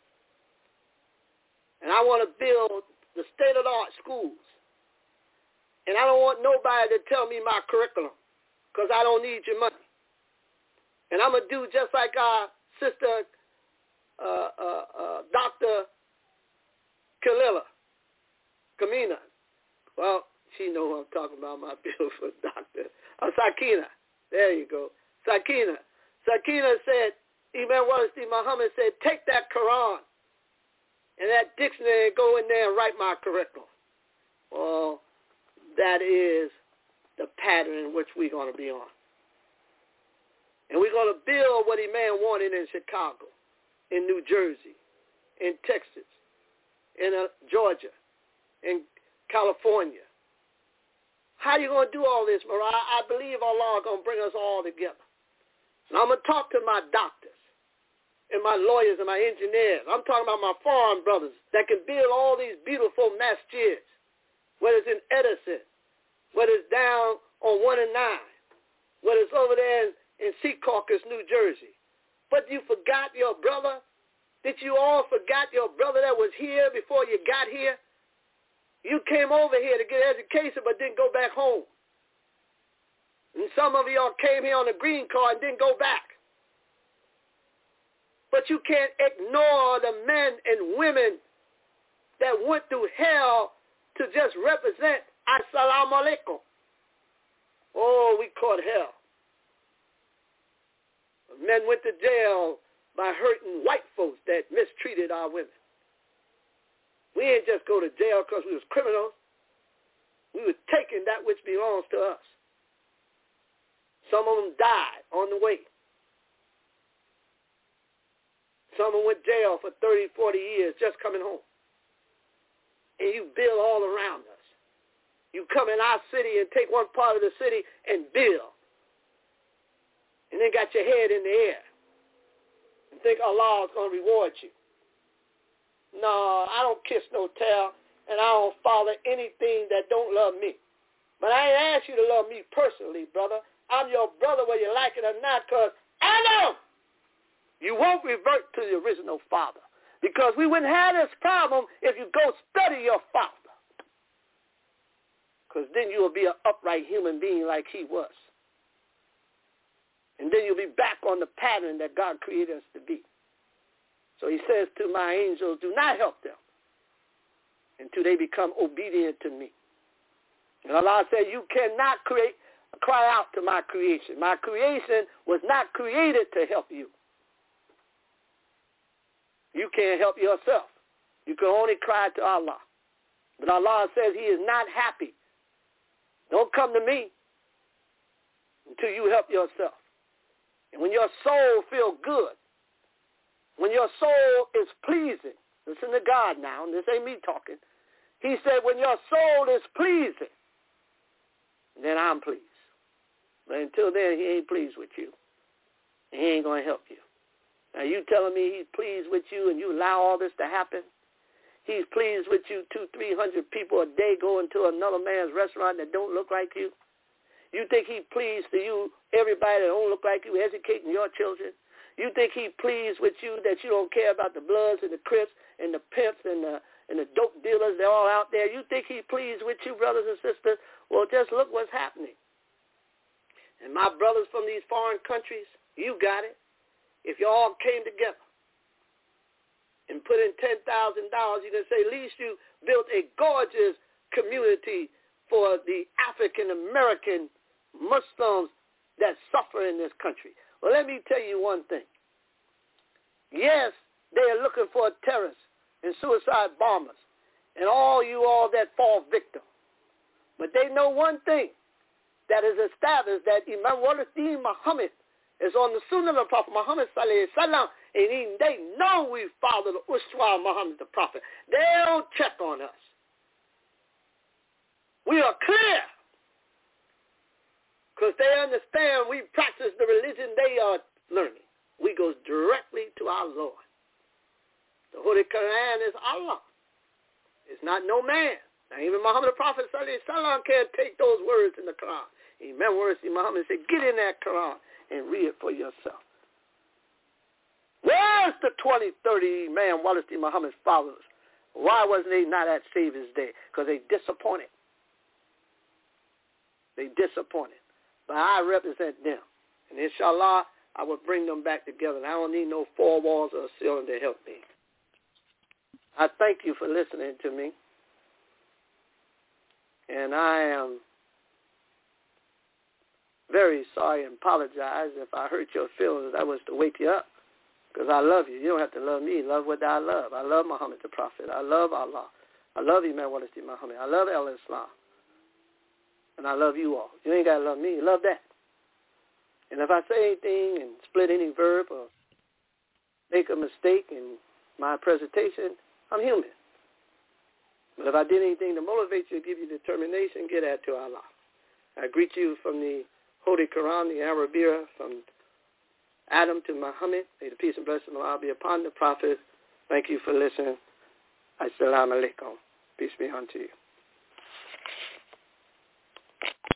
and I want to build the state-of-the-art schools. And I don't want nobody to tell me my curriculum because I don't need your money. And I'm going to do just like our sister, uh, uh, uh, Doctor Kalila, Kamina. Well, she knows who I'm talking about, my beautiful doctor. Uh, Sakina. There you go. Sakina. Sakina said, Imam Wallace-Din Muhammad said, take that Quran and that dictionary and go in there and write my curriculum. Well, that is the pattern in which we're going to be on. And we're going to build what Imam wanted in Chicago, in New Jersey, in Texas, in uh, Georgia, in California. How you going to do all this, Mariah? I believe Allah is going to bring us all together. And I'm going to talk to my doctors and my lawyers and my engineers. I'm talking about my foreign brothers that can build all these beautiful masjids, whether it's in Edison, whether it's down on one and nine, whether it's over there in, in Secaucus, New Jersey. But you forgot your brother? Did you all forgot your brother that was here before you got here? You came over here to get education but didn't go back home. And some of y'all came here on a green card and didn't go back. But you can't ignore the men and women that went through hell to just represent Assalamu alaikum. Oh, we caught hell. Men went to jail by hurting white folks that mistreated our women. We didn't just go to jail because we was criminals. We were taking that which belongs to us. Some of them died on the way. Some of them went to jail for thirty, forty years just coming home. And you build all around us. You come in our city and take one part of the city and build. And then got your head in the air. And think Allah is going to reward you. No, I don't kiss no tail, and I don't follow anything that don't love me. But I ain't asked you to love me personally, brother. I'm your brother whether you like it or not, because I know you won't revert to the original father. Because we wouldn't have this problem if you go study your father. Because then you will be an upright human being like he was. And then you'll be back on the pattern that God created us to be. So he says to my angels, do not help them until they become obedient to me. And Allah said, you cannot create, cry out to my creation. My creation was not created to help you. You can't help yourself. You can only cry to Allah. But Allah says he is not happy. Don't come to me until you help yourself. And when your soul feels good, when your soul is pleasing, listen to God now, and this ain't me talking. He said, when your soul is pleasing, then I'm pleased. But until then, he ain't pleased with you. He ain't going to help you. Now, you telling me he's pleased with you and you allow all this to happen? He's pleased with you, two, three hundred people a day going to another man's restaurant that don't look like you? You think he's pleased to you, everybody that don't look like you, educating your children? You think he's pleased with you that you don't care about the Bloods and the Crips and the pimps and the and the dope dealers? They're all out there. You think he's pleased with you, brothers and sisters? Well, just look what's happening. And my brothers from these foreign countries, you got it. If you all came together and put in ten thousand dollars, you can say at least you built a gorgeous community for the African-American Muslims that suffer in this country. Well, let me tell you one thing. Yes, they are looking for terrorists and suicide bombers and all you all that fall victim. But they know one thing that is established, that Imam Wallace-Din Muhammad is on the sunnah of the Prophet Muhammad sallallahu alaihi wasallam, and he, they know we follow the Uswa Muhammad the Prophet. They don't check on us. We are clear. Because they understand we practice the religion they are learning. We go directly to our Lord. The Holy Quran is Allah. It's not no man. Now, even Muhammad the Prophet sallallahu alaihi wasallam can't take those words in the Quran. Imam Warisi Muhammad said, get in that Quran and read it for yourself. Where's the twenty, thirty man Wallace D. Muhammad's followers? Why wasn't they not at Savior's Day? Because they disappointed. They disappointed. But I represent them. And inshallah, I will bring them back together. And I don't need no four walls or a ceiling to help me. I thank you for listening to me. And I am very sorry and apologize if I hurt your feelings. I was to wake you up because I love you. You don't have to love me. Love what I love. I love Muhammad the Prophet. I love Allah. I love Imam Wallace-D. Muhammad. I love al-Islam. And I love you all. You ain't got to love me. Love that. And if I say anything and split any verb or make a mistake in my presentation, I'm human. But if I did anything to motivate you, give you determination, get that to Allah. I greet you from the Holy Quran, the Arabiya, from Adam to Muhammad. May the peace and blessing of Allah be upon the Prophet. Thank you for listening. Assalamu alaikum. Peace be unto you.